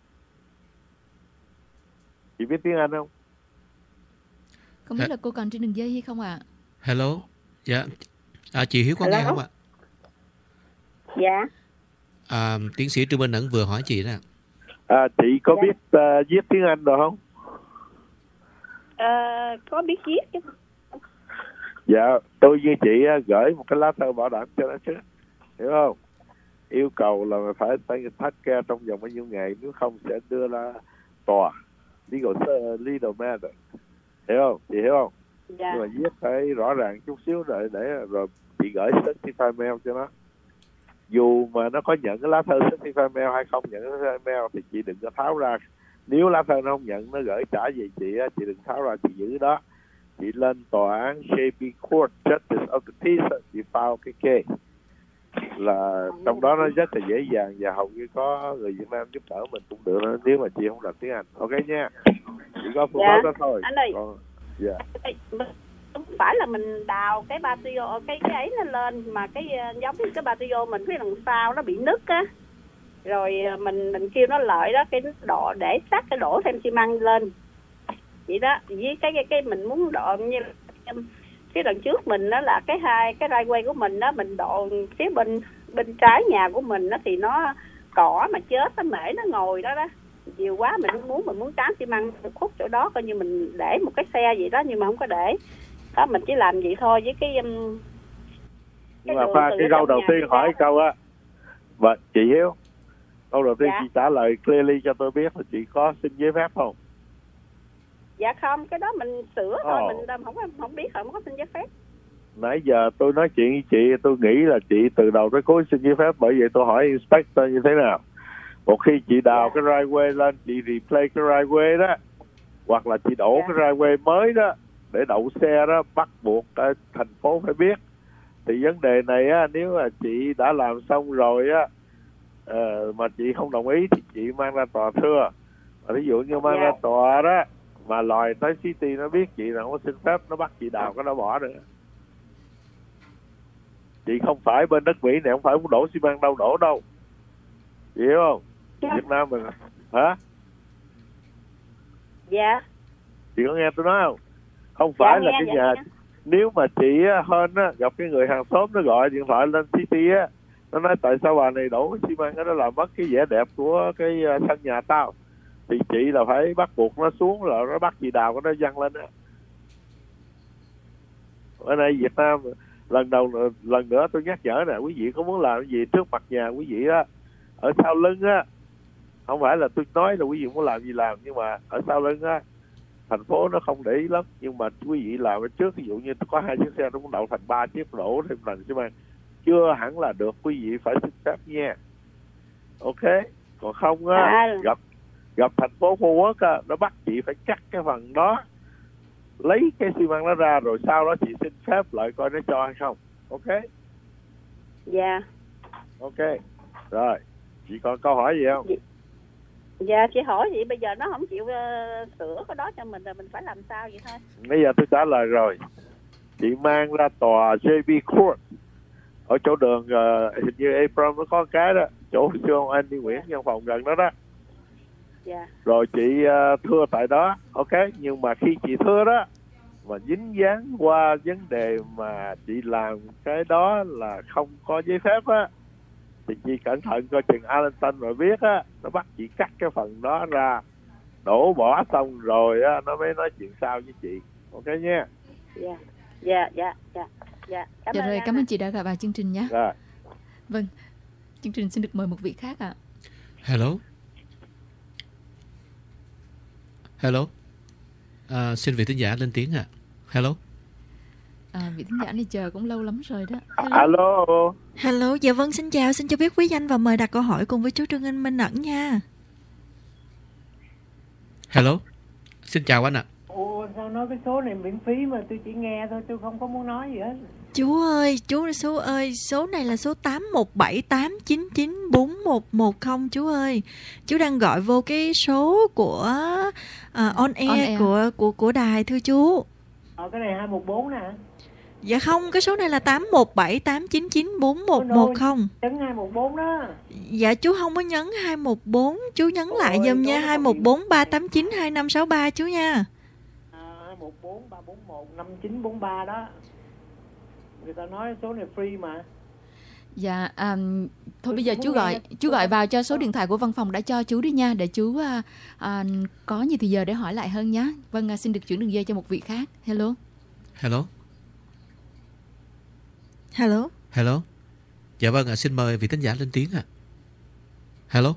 Speaker 4: Chị biết tiếng Anh không?
Speaker 6: Không biết là cô còn trên đường dây hay không ạ?
Speaker 5: Hello. Dạ. Chị Hiếu có nghe không ạ?
Speaker 11: Dạ.
Speaker 5: Tiến sĩ Trương Minh Ẩn vừa hỏi chị đó.
Speaker 4: Chị có biết viết tiếng Anh rồi không?
Speaker 11: Có biết viết chứ.
Speaker 4: Dạ, tôi với chị gửi một cái lá thư bảo đảm cho nó chứ, hiểu không? Yêu cầu là phải thách ca trong vòng bao nhiêu ngày, nếu không sẽ đưa ra tòa legal matter, hiểu không? Chị hiểu không?
Speaker 11: Dạ.
Speaker 4: Nhưng mà viết phải rõ ràng chút xíu để rồi chị gửi certified mail cho nó. Dù mà nó có nhận cái lá thư certified mail hay không nhận cái certified mail thì chị đừng có tháo ra. Nếu lá thư nó không nhận, nó gửi trả về chị đừng tháo ra, chị giữ đó. Chị lên tòa án Shelby Court Justice of the Peace, chị file cái case là trong đó nó rất là dễ dàng và hầu như có người Việt Nam giúp đỡ mình cũng được đó, nếu mà chị không đọc tiếng Anh. Ok nha, chỉ có phương pháp đó thôi.
Speaker 11: Anh ơi, không phải là mình đào cái patio cái ấy nó lên, mà cái giống như cái patio mình phía đằng sau nó bị nứt á, rồi mình kêu nó lợi đó, cái đổ để sát cái đổ thêm xi măng lên vậy đó. Với cái mình muốn độ như phía đằng trước mình đó là cái driveway của mình đó, mình độ phía bên trái nhà của mình đó thì nó cỏ mà chết, nó mễ nó ngồi đó đó nhiều quá, mình muốn tráng xi măng khúc chỗ đó, coi như mình để một cái xe vậy đó, nhưng mà không có để đó, mình chỉ làm vậy thôi. Với
Speaker 4: nhưng mà cái câu đầu tiên hỏi câu á, và chị Hiếu, câu đầu tiên chị trả lời clearly cho tôi biết là chị có xin giấy phép không?
Speaker 11: Dạ không, cái đó mình sửa thôi, mình không biết, không có xin giấy phép.
Speaker 4: Nãy giờ tôi nói chuyện với chị, tôi nghĩ là chị từ đầu tới cuối xin giấy phép, bởi vậy tôi hỏi inspector như thế nào. Một khi chị đào cái driveway lên, chị replace cái driveway đó, hoặc là chị đổ cái driveway mới đó để đậu xe đó, bắt buộc thành phố phải biết. Thì vấn đề này á, nếu mà chị đã làm xong rồi á, mà chị không đồng ý thì chị mang ra tòa thưa. Ví dụ như mang ra tòa đó mà lòi tới city nó biết chị là không có xin phép, nó bắt chị đào cái đó bỏ nữa. Chị không phải bên đất Mỹ này, không phải muốn đổ xi măng đâu, đổ đâu, chị hiểu không? Việt Nam mình hả?
Speaker 11: Dạ.
Speaker 4: Chị có nghe tôi nói không? Không phải là cái nhà. Nếu mà chị hơn á, gặp cái người hàng xóm nó gọi điện thoại lên city á, nó nói tại sao bà này đổ xi măng, nó làm mất cái vẻ đẹp của cái sân nhà tao, thì chị là phải bắt buộc nó xuống, là nó bắt chị đào cái nó văng lên á. Ở đây Việt Nam lần nữa tôi nhắc nhở nè, quý vị có muốn làm cái gì trước mặt nhà quý vị á, ở sau lưng á, không phải là tôi nói là quý vị muốn làm gì làm, nhưng mà ở sau lưng á, thành phố nó không để ý lắm, nhưng mà quý vị làm ở trước, ví dụ như có 2 chiếc xe nó cũng đậu thành 3 chiếc, đổ thêm lần chứ mà chưa hẳn là được, quý vị phải xin phép nha. Ok, còn không á, gặp thành phố Phú Quốc á, nó bắt chị phải cắt cái phần đó, lấy cái xi măng nó ra, rồi sau đó chị xin phép lại coi nó cho hay không. Ok.
Speaker 11: Dạ.
Speaker 4: Ok, rồi chị còn câu hỏi gì không?
Speaker 11: Dạ chị hỏi gì, bây giờ nó không chịu sửa cái đó cho mình, là mình phải làm sao vậy thôi.
Speaker 4: Bây giờ tôi trả lời rồi. chị mang ra tòa JB Court ở chỗ đường hình như Abram nó có cái đó, chỗ ông Andy Nguyễn văn phòng gần đó đó.
Speaker 11: Dạ.
Speaker 4: Rồi chị thưa tại đó, ok. Nhưng mà khi chị thưa đó mà dính dáng qua vấn đề mà chị làm cái đó là không có giấy phép á, thì chị cẩn thận coi chừng Arlington rồi biết á, nó bắt chị cắt cái phần đó ra, đổ bỏ xong rồi á nó mới nói chuyện sau với chị, ok nha.
Speaker 11: Dạ. Dạ. Dạ. Dạ. Dạ.
Speaker 6: Dạ rồi, cảm ơn chị đã gặp vào chương trình nhé.
Speaker 4: Rồi.
Speaker 6: Vâng, chương trình xin được mời một vị khác ạ.
Speaker 5: Hello. Hello. Xin vị thính giả lên tiếng ạ. Hello.
Speaker 6: Vị thính giả này chờ cũng lâu lắm rồi đó.
Speaker 4: Hello.
Speaker 3: Hello, dạ vâng, xin chào, xin cho biết quý danh và mời đặt câu hỏi cùng với chú Trương Anh Minh Ẩn nha.
Speaker 5: Hello. Xin chào anh ạ.
Speaker 8: Ủa sao nói cái số này miễn phí mà tôi chỉ nghe thôi, tôi không có muốn nói gì hết.
Speaker 3: Chú ơi, số này là số 8178994110 chú ơi. Chú đang gọi vô cái số của on air của đài thưa chú.
Speaker 8: Cái này 214 nè.
Speaker 3: Dạ không, cái số này là 8178994110.
Speaker 8: Nhấn 214 đó.
Speaker 3: Dạ chú không có nhấn 214, chú nhấn lại giùm nha, 214-389-2563 chú nha.
Speaker 8: 214-341-5943 đó. Người ta nói số này free mà.
Speaker 6: Dạ, thôi bây giờ chú gọi vào cho số điện thoại của văn phòng đã cho chú đi nha, để chú có nhiều thời giờ để hỏi lại hơn nhé. Vâng, xin được chuyển đường dây cho một vị khác. Hello.
Speaker 5: Hello.
Speaker 3: Hello.
Speaker 5: Hello. Dạ vâng, xin mời vị thính giả lên tiếng ạ. Hello.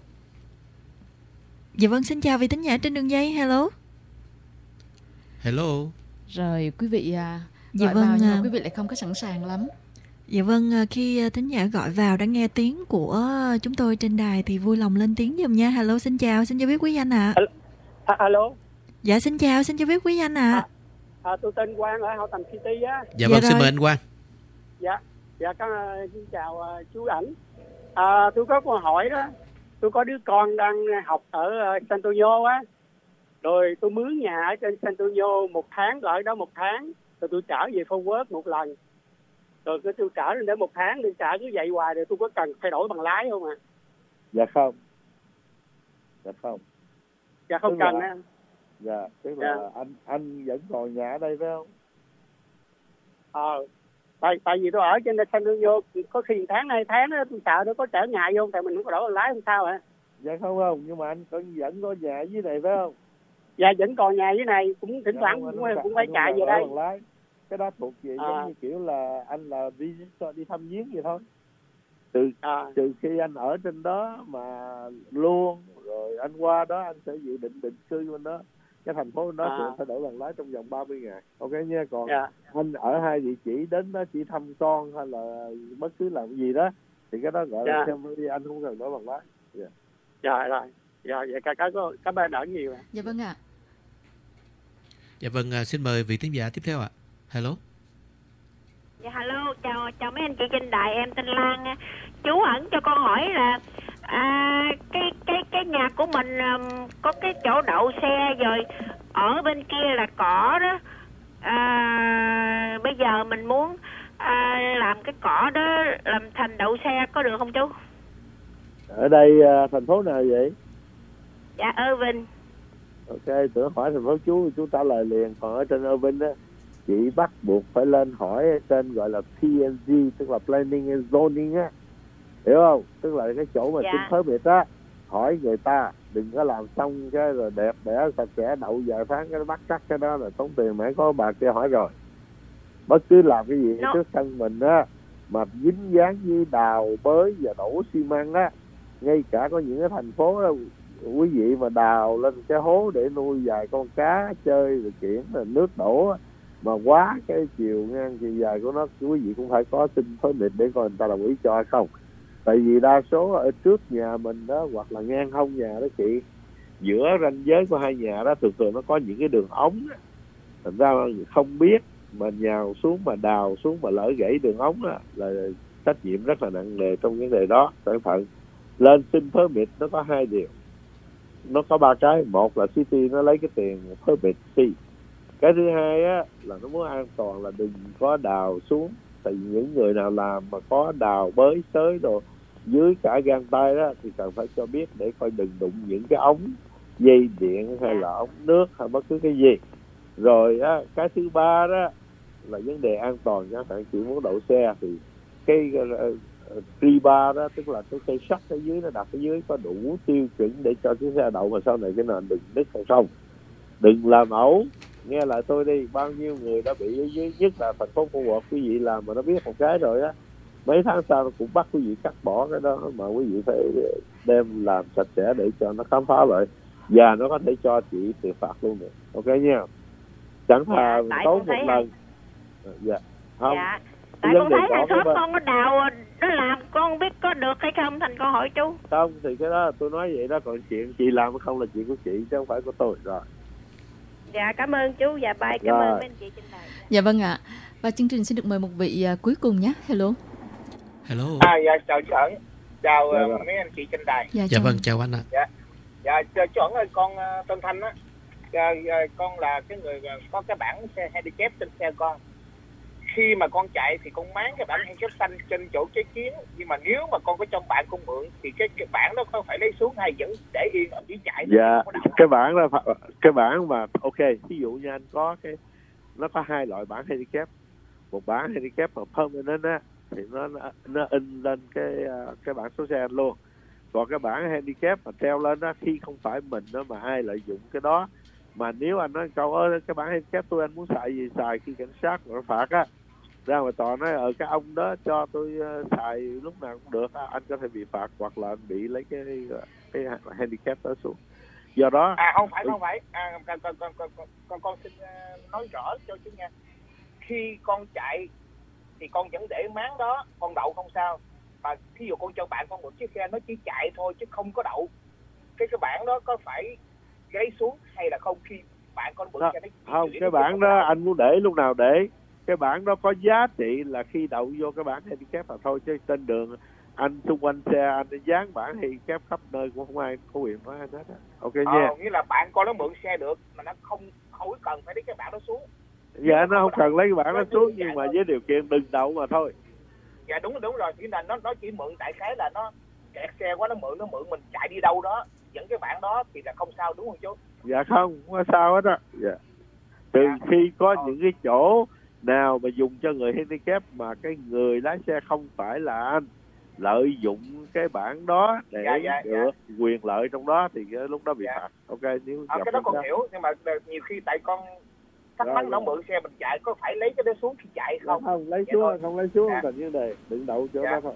Speaker 3: Dạ vâng, xin chào vị thính giả trên đường dây. Hello.
Speaker 5: Hello.
Speaker 6: Rồi quý vị
Speaker 3: dạ
Speaker 6: gọi
Speaker 3: vâng,
Speaker 6: vào nhưng mà quý vị lại không có sẵn sàng lắm.
Speaker 3: Dạ vâng, khi thính giả gọi vào đã nghe tiếng của chúng tôi trên đài thì vui lòng lên tiếng giùm nha. Hello, xin chào, xin cho biết quý danh ạ.
Speaker 12: Alo.
Speaker 3: Dạ xin chào, xin cho biết quý danh ạ.
Speaker 12: Tôi tên Quang ở Hậu Thành City á.
Speaker 5: Dạ vâng, xin mời anh Quang.
Speaker 12: Dạ, xin chào chú Ảnh. Tôi có câu hỏi đó. Tôi có đứa con đang học ở San Antonio á. Rồi tôi mướn nhà ở trên San Antonio một tháng, ở đó một tháng. Rồi tôi trở về Fort Worth một lần. Rồi tôi trở lên để một tháng, tôi trở cứ vậy hoài. Rồi tôi có cần thay đổi bằng lái không ạ?
Speaker 4: Dạ không. Dạ không.
Speaker 12: Dạ không cần á.
Speaker 4: Dạ, tức là anh vẫn còn nhà ở đây phải không?
Speaker 12: Tại vì tôi ở trên San Antonio có khi tháng 2 tháng đó, tôi sợ nó có trở ngại vô, tại mình không có đổi bằng lái không sao hả?
Speaker 4: Dạ không, nhưng mà anh vẫn có nhà dưới này phải không?
Speaker 12: Dạ vẫn còn nhà dưới này, cũng thỉnh thoảng cũng phải chạy về đây.
Speaker 4: Cái đó thuộc về giống như kiểu là anh là đi thăm viếng vậy thôi. Trừ khi anh ở trên đó mà luôn, rồi anh qua đó anh sẽ dự định định cư bên đó. Cái thành phố đó sẽ phải đổi bằng lái trong vòng 30 ngày. Ok nha, còn anh ở hai địa chỉ đến đó chỉ thăm con hay là bất cứ làm gì đó thì cái đó gọi là family, anh không cần đổi bằng lái.
Speaker 12: Dạ rồi. Dạ vậy các bạn đỡ nhiều ạ.
Speaker 6: Dạ vâng ạ.
Speaker 5: Dạ vâng, xin mời vị thính giả tiếp theo ạ. Hello.
Speaker 13: Dạ hello, chào mấy anh chị trên đài, em tên Lan. Chú Ẩn cho con hỏi là cái nhà của mình có cái chỗ đậu xe, rồi ở bên kia là cỏ đó. Bây giờ mình muốn làm cái cỏ đó làm thành đậu xe có được không chú?
Speaker 4: Ở đây thành phố nào vậy?
Speaker 13: Dạ Irving.
Speaker 4: Ok, tưởng hỏi thành phố chú trả lời liền. Còn ở trên Irving á, chị bắt buộc phải lên hỏi tên gọi là PNG, tức là Planning and Zoning á, hiểu không? Tức là cái chỗ mà xin permit á, hỏi người ta, đừng có làm xong cái rồi đẹp đẽ sạch sẽ đậu vài tháng cái bắt cắt cái đó là tốn tiền. Mẹ có bà kia hỏi rồi, bất cứ làm cái gì trước sân mình á mà dính dáng với đào bới và đổ xi măng á, ngay cả có những cái thành phố đó, quý vị mà đào lên cái hố để nuôi vài con cá chơi rồi chuyển là nước đổ mà quá cái chiều ngang chiều dài của nó, quý vị cũng phải có xin permit để coi người ta đồng ý cho hay không. Tại vì đa số ở trước nhà mình đó, hoặc là ngang hông nhà đó chị, giữa ranh giới của hai nhà đó thường nó có những cái đường ống đó. Thành ra không biết mà nhào xuống mà đào xuống mà lỡ gãy đường ống đó, là trách nhiệm rất là nặng nề trong vấn đề đó. Cẩn thận. Lên xin permit nó có hai điều, nó có ba cái. Một là city nó lấy cái tiền permit fee, Cái thứ hai á là nó muốn an toàn là đừng có đào xuống. Tại vì những người nào làm mà có đào bới xới đồ dưới cả gang tay đó thì cần phải cho biết để coi đừng đụng những cái ống dây điện hay là ống nước hay bất cứ cái gì. Rồi á, cái thứ ba đó là vấn đề an toàn, chẳng hạn chỉ muốn đậu xe thì cái T-bar đó, tức là cái cây sắt ở dưới nó đặt ở dưới có đủ tiêu chuẩn để cho cái xe đậu, mà sau này cái nền đừng nứt hay không. Đừng làm ẩu, nghe lại tôi đi, bao nhiêu người đã bị ở dưới, nhất là thành phố Phú Quốc, quý vị làm mà nó biết một cái rồi á, mấy tháng sau nó cũng bắt quý vị cắt bỏ cái đó, mà quý vị phải đem làm sạch sẽ để cho nó khám phá lại, và nó có thể cho chị tiền phạt luôn được, ok nha. Chẳng thà tốn một lần. Dạ không.
Speaker 13: Dạ, tại con thấy hàng xóm con nó đào nó làm, con biết có được hay không, thành con hỏi chú.
Speaker 4: Không thì cái đó tôi nói vậy đó, còn chuyện chị làm hay không là chuyện của chị chứ không phải của tôi. Rồi.
Speaker 13: Dạ cảm ơn chú. Dạ bye, cảm ơn mấy anh chị trên đài.
Speaker 6: Dạ vâng ạ. Và chương trình sẽ được mời một vị cuối cùng nhé. Hello.
Speaker 5: Hello.
Speaker 7: Dạ chào chú Ẩn. Chào mấy anh chị trên đài.
Speaker 5: Dạ vâng, chào anh ạ.
Speaker 7: Dạ chú Ẩn ơi, con tên Thanh á. Con là cái người có cái bảng xe handicap trên xe con. Khi mà con chạy thì con máng cái bảng handicap xanh trên chỗ trái kiến, nhưng mà nếu mà con có cho bạn con mượn thì cái bảng đó có phải lấy xuống hay vẫn để yên ở dưới chạy?
Speaker 4: Dạ, cái bảng đó, cái bảng mà ok, ví dụ như anh có cái, nó có hai loại bảng handicap. Một bảng handicap mà permanent á thì nó in lên cái bảng số xe anh luôn. Còn cái bảng handicap mà treo lên đó, khi không phải mình đó mà ai lợi dụng cái đó, mà nếu anh nói câu ơi cái bảng handicap tôi anh muốn xài gì xài, khi cảnh sát nó phạt á, ra ngoài tòa nói cái ông đó cho tôi xài lúc nào cũng được, anh có thể bị phạt hoặc là anh bị lấy cái handicap đó xuống. Do đó
Speaker 7: không phải con xin nói rõ cho chú nghe. Khi con chạy thì con vẫn để máng đó, con đậu không sao. Mà ví dụ con cho bạn con một chiếc xe nó chỉ chạy thôi chứ không có đậu, cái bảng đó có phải gáy xuống hay là không? Khi bạn con mượn xe nó
Speaker 4: không, cái bảng đó anh muốn để lúc nào để. Cái bảng đó có giá trị là khi đậu vô cái bảng handicap là thôi, chứ trên đường anh xung quanh xe anh dán bảng handicap khắp nơi cũng không ai có quyền nói anh hết á. Ok nha.
Speaker 7: Nghĩa là bạn con nó mượn xe được mà nó không cần phải lấy cái bảng đó xuống.
Speaker 4: Dạ nó không cần lấy cái bảng đó xuống, nhưng mà với điều kiện đừng đậu mà thôi.
Speaker 7: Dạ đúng rồi, chỉ là nó chỉ mượn tại cái là nó kẹt xe quá, nó mượn mình chạy đi đâu đó dẫn cái bảng đó thì là không sao, đúng không chú?
Speaker 4: Dạ không có sao hết á. Dạ. Trừ khi có những cái chỗ nào mà dùng cho người handicap mà cái người lái xe không phải là anh, lợi dụng cái bảng đó để được quyền lợi trong đó thì cái lúc đó bị phạt. Ok, nếu
Speaker 7: cái đó con hiểu, nhưng mà nhiều khi tại con thắc mắc nó mượn xe mình chạy có phải lấy cái đó xuống khi chạy không?
Speaker 4: Không lấy xuống, không lấy xuống, không thành vấn đề, đừng đậu chỗ đó thôi.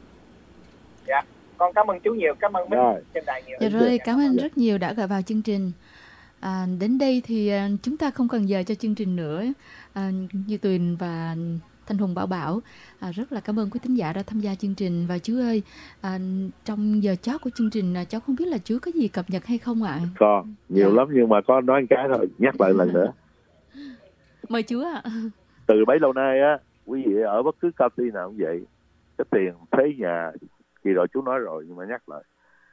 Speaker 7: Dạ, con cảm ơn chú nhiều, cảm ơn mấy trên đài nhiều.
Speaker 6: Dạ rồi, cảm ơn rất nhiều đã gọi vào chương trình. Đến đây thì chúng ta không cần giờ cho chương trình nữa. Như Tuyền và Thanh Hùng Bảo rất là cảm ơn quý thính giả đã tham gia chương trình. Và chú ơi, trong giờ chót của chương trình cháu không biết là chú có gì cập nhật hay không ạ?
Speaker 4: Có, nhiều lắm, nhưng mà có nói một cái thôi, nhắc lại lần nữa.
Speaker 6: Mời chú ạ.
Speaker 4: Từ bấy lâu nay á, quý vị ở bất cứ công ty nào cũng vậy, cái tiền thuế nhà kỳ rồi chú nói rồi, nhưng mà nhắc lại,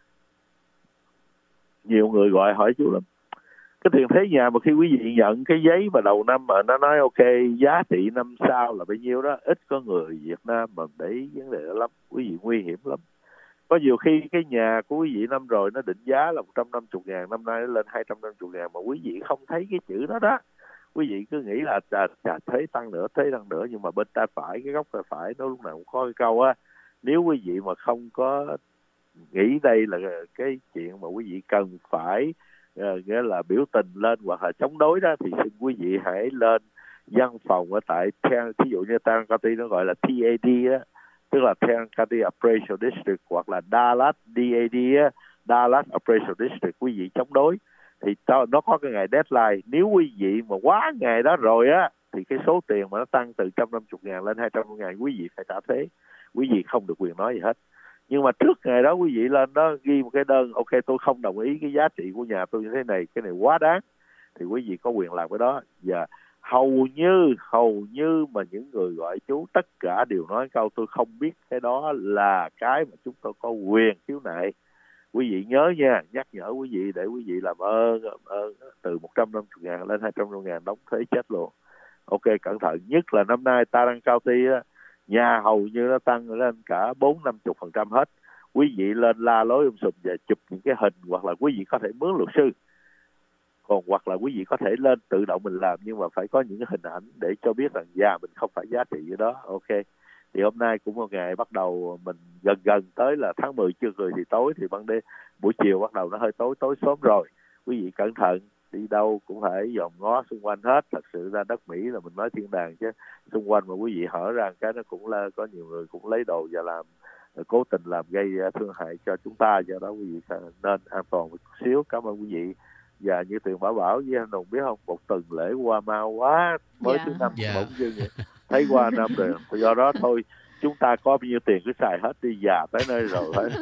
Speaker 4: nhiều người gọi hỏi chú lắm. Cái tiền thuế nhà mà khi quý vị nhận cái giấy vào đầu năm mà nó nói ok giá trị năm sau là bao nhiêu đó, ít có người Việt Nam mà để ý vấn đề đó lắm, quý vị, nguy hiểm lắm. Có nhiều khi cái nhà của quý vị năm rồi nó định giá là 150.000, năm nay nó lên 250.000 mà quý vị không thấy cái chữ đó đó. Quý vị cứ nghĩ là thuế tăng nữa, nhưng mà bên tay phải, cái góc tay phải nó lúc nào cũng có cái câu á, nếu quý vị mà không có nghĩ đây là cái chuyện mà quý vị cần phải nghĩa là biểu tình lên hoặc là chống đối đó, thì xin quý vị hãy lên văn phòng ở tại thí dụ như Tarrant County nó gọi là TAD á, tức là Tarrant County Appraisal District, hoặc là Dallas DAD á, Dallas Appraisal District. Quý vị chống đối thì nó có cái ngày deadline, nếu quý vị mà quá ngày đó rồi á thì cái số tiền mà nó tăng từ 150.000 lên 250.000 quý vị phải trả thuế, quý vị không được quyền nói gì hết. Nhưng mà trước ngày đó quý vị lên đó ghi một cái đơn, ok tôi không đồng ý cái giá trị của nhà tôi như thế này, cái này quá đáng, thì quý vị có quyền làm cái đó. Và hầu như mà những người gọi chú tất cả đều nói câu tôi không biết cái đó là cái mà chúng tôi có quyền khiếu nại. Quý vị nhớ nha, nhắc nhở quý vị để quý vị làm ơn từ 150.000 lên 250.000 đóng thuế chết luôn. Ok, cẩn thận. Nhất là năm nay ta đang cao ti á, nhà hầu như nó tăng lên cả 40-50% hết. Quý vị lên la lối sùm và chụp những cái hình, hoặc là quý vị có thể mướn luật sư, còn hoặc là quý vị có thể lên tự động mình làm, nhưng mà phải có những cái hình ảnh để cho biết rằng nhà mình không phải giá trị cái đó. Ok, thì hôm nay cũng một ngày bắt đầu mình gần tới là tháng 10 chưa cười thì tối, thì ban đêm buổi chiều bắt đầu nó hơi tối sớm rồi. Quý vị cẩn thận, đi đâu cũng phải dòm ngó xung quanh hết. Thật sự ra đất Mỹ là mình nói thiên đàng, chứ xung quanh mà quý vị hở ra cái nó cũng là có nhiều người cũng lấy đồ và làm cố tình làm gây thương hại cho chúng ta. Do đó quý vị nên an toàn một chút xíu. Cảm ơn quý vị. Và như Tuyền Bảo với anh Hùng biết không, một tuần lễ qua mau quá, mới thứ năm bỗng dưng thấy qua năm rồi. Do đó thôi, chúng ta có bao nhiêu tiền cứ xài hết đi, già tới nơi rồi hết.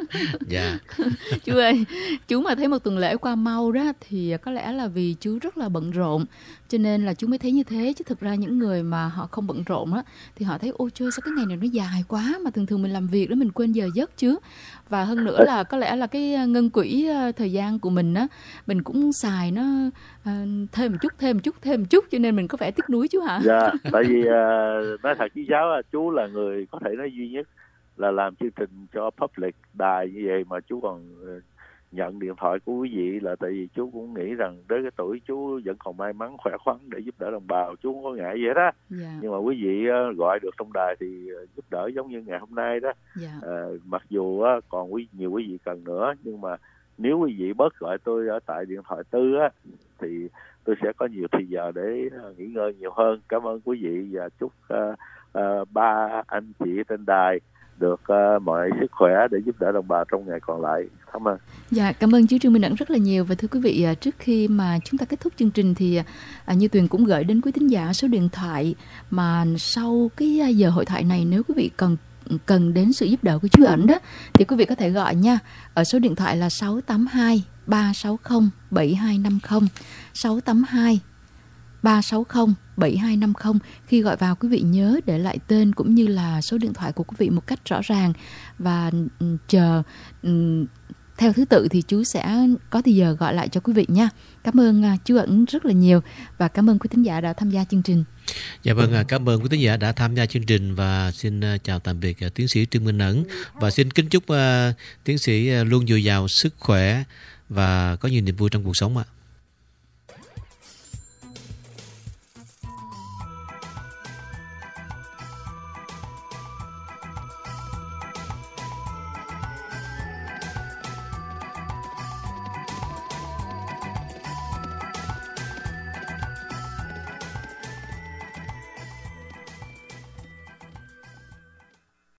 Speaker 6: Chú ơi, chú mà thấy một tuần lễ qua mau đó thì có lẽ là vì chú rất là bận rộn, cho nên là chú mới thấy như thế. Chứ thực ra những người mà họ không bận rộn á thì họ thấy ôi trời, sao cái ngày này nó dài quá, mà thường mình làm việc đó mình quên giờ giấc chứ. Và hơn nữa là có lẽ là cái ngân quỹ thời gian của mình á, mình cũng xài nó thêm một chút, cho nên mình có vẻ tiếc nuối chú hả?
Speaker 4: Dạ, tại vì nói thật với cháu, chú là người có thể nói duy nhất là làm chương trình cho public đài như vậy mà chú còn nhận điện thoại của quý vị, là tại vì chú cũng nghĩ rằng đến cái tuổi chú vẫn còn may mắn khỏe khoắn để giúp đỡ đồng bào, chú không có ngại vậy đó. Nhưng mà quý vị gọi được trong đài thì giúp đỡ giống như ngày hôm nay đó. Mặc dù còn nhiều quý vị cần nữa, nhưng mà nếu quý vị bớt gọi tôi ở tại điện thoại tư á thì tôi sẽ có nhiều thời giờ để nghỉ ngơi nhiều hơn. Cảm ơn quý vị và chúc ba anh chị trên đài được mọi sức khỏe để giúp đỡ đồng bào trong ngày còn lại. Cảm ơn.
Speaker 6: Dạ, cảm ơn chú Trương Minh Ẩn rất là nhiều. Và thưa quý vị, trước khi mà chúng ta kết thúc chương trình thì như Tuyền cũng gửi đến quý thính giả số điện thoại mà sau cái giờ hội thoại này, nếu quý vị cần đến sự giúp đỡ của chú Ẩn đó thì quý vị có thể gọi nha, ở số điện thoại là 682 360 7250 682 360 7250. Khi gọi vào, quý vị nhớ để lại tên cũng như là số điện thoại của quý vị một cách rõ ràng và chờ theo thứ tự thì chú sẽ có thời giờ gọi lại cho quý vị nha. Cảm ơn chú Ẩn rất là nhiều và cảm ơn quý thính giả đã tham gia chương trình.
Speaker 5: Dạ vâng, cảm ơn quý thính giả đã tham gia chương trình và xin chào tạm biệt tiến sĩ Trương Minh Ẩn và xin kính chúc tiến sĩ luôn dồi dào sức khỏe và có nhiều niềm vui trong cuộc sống ạ.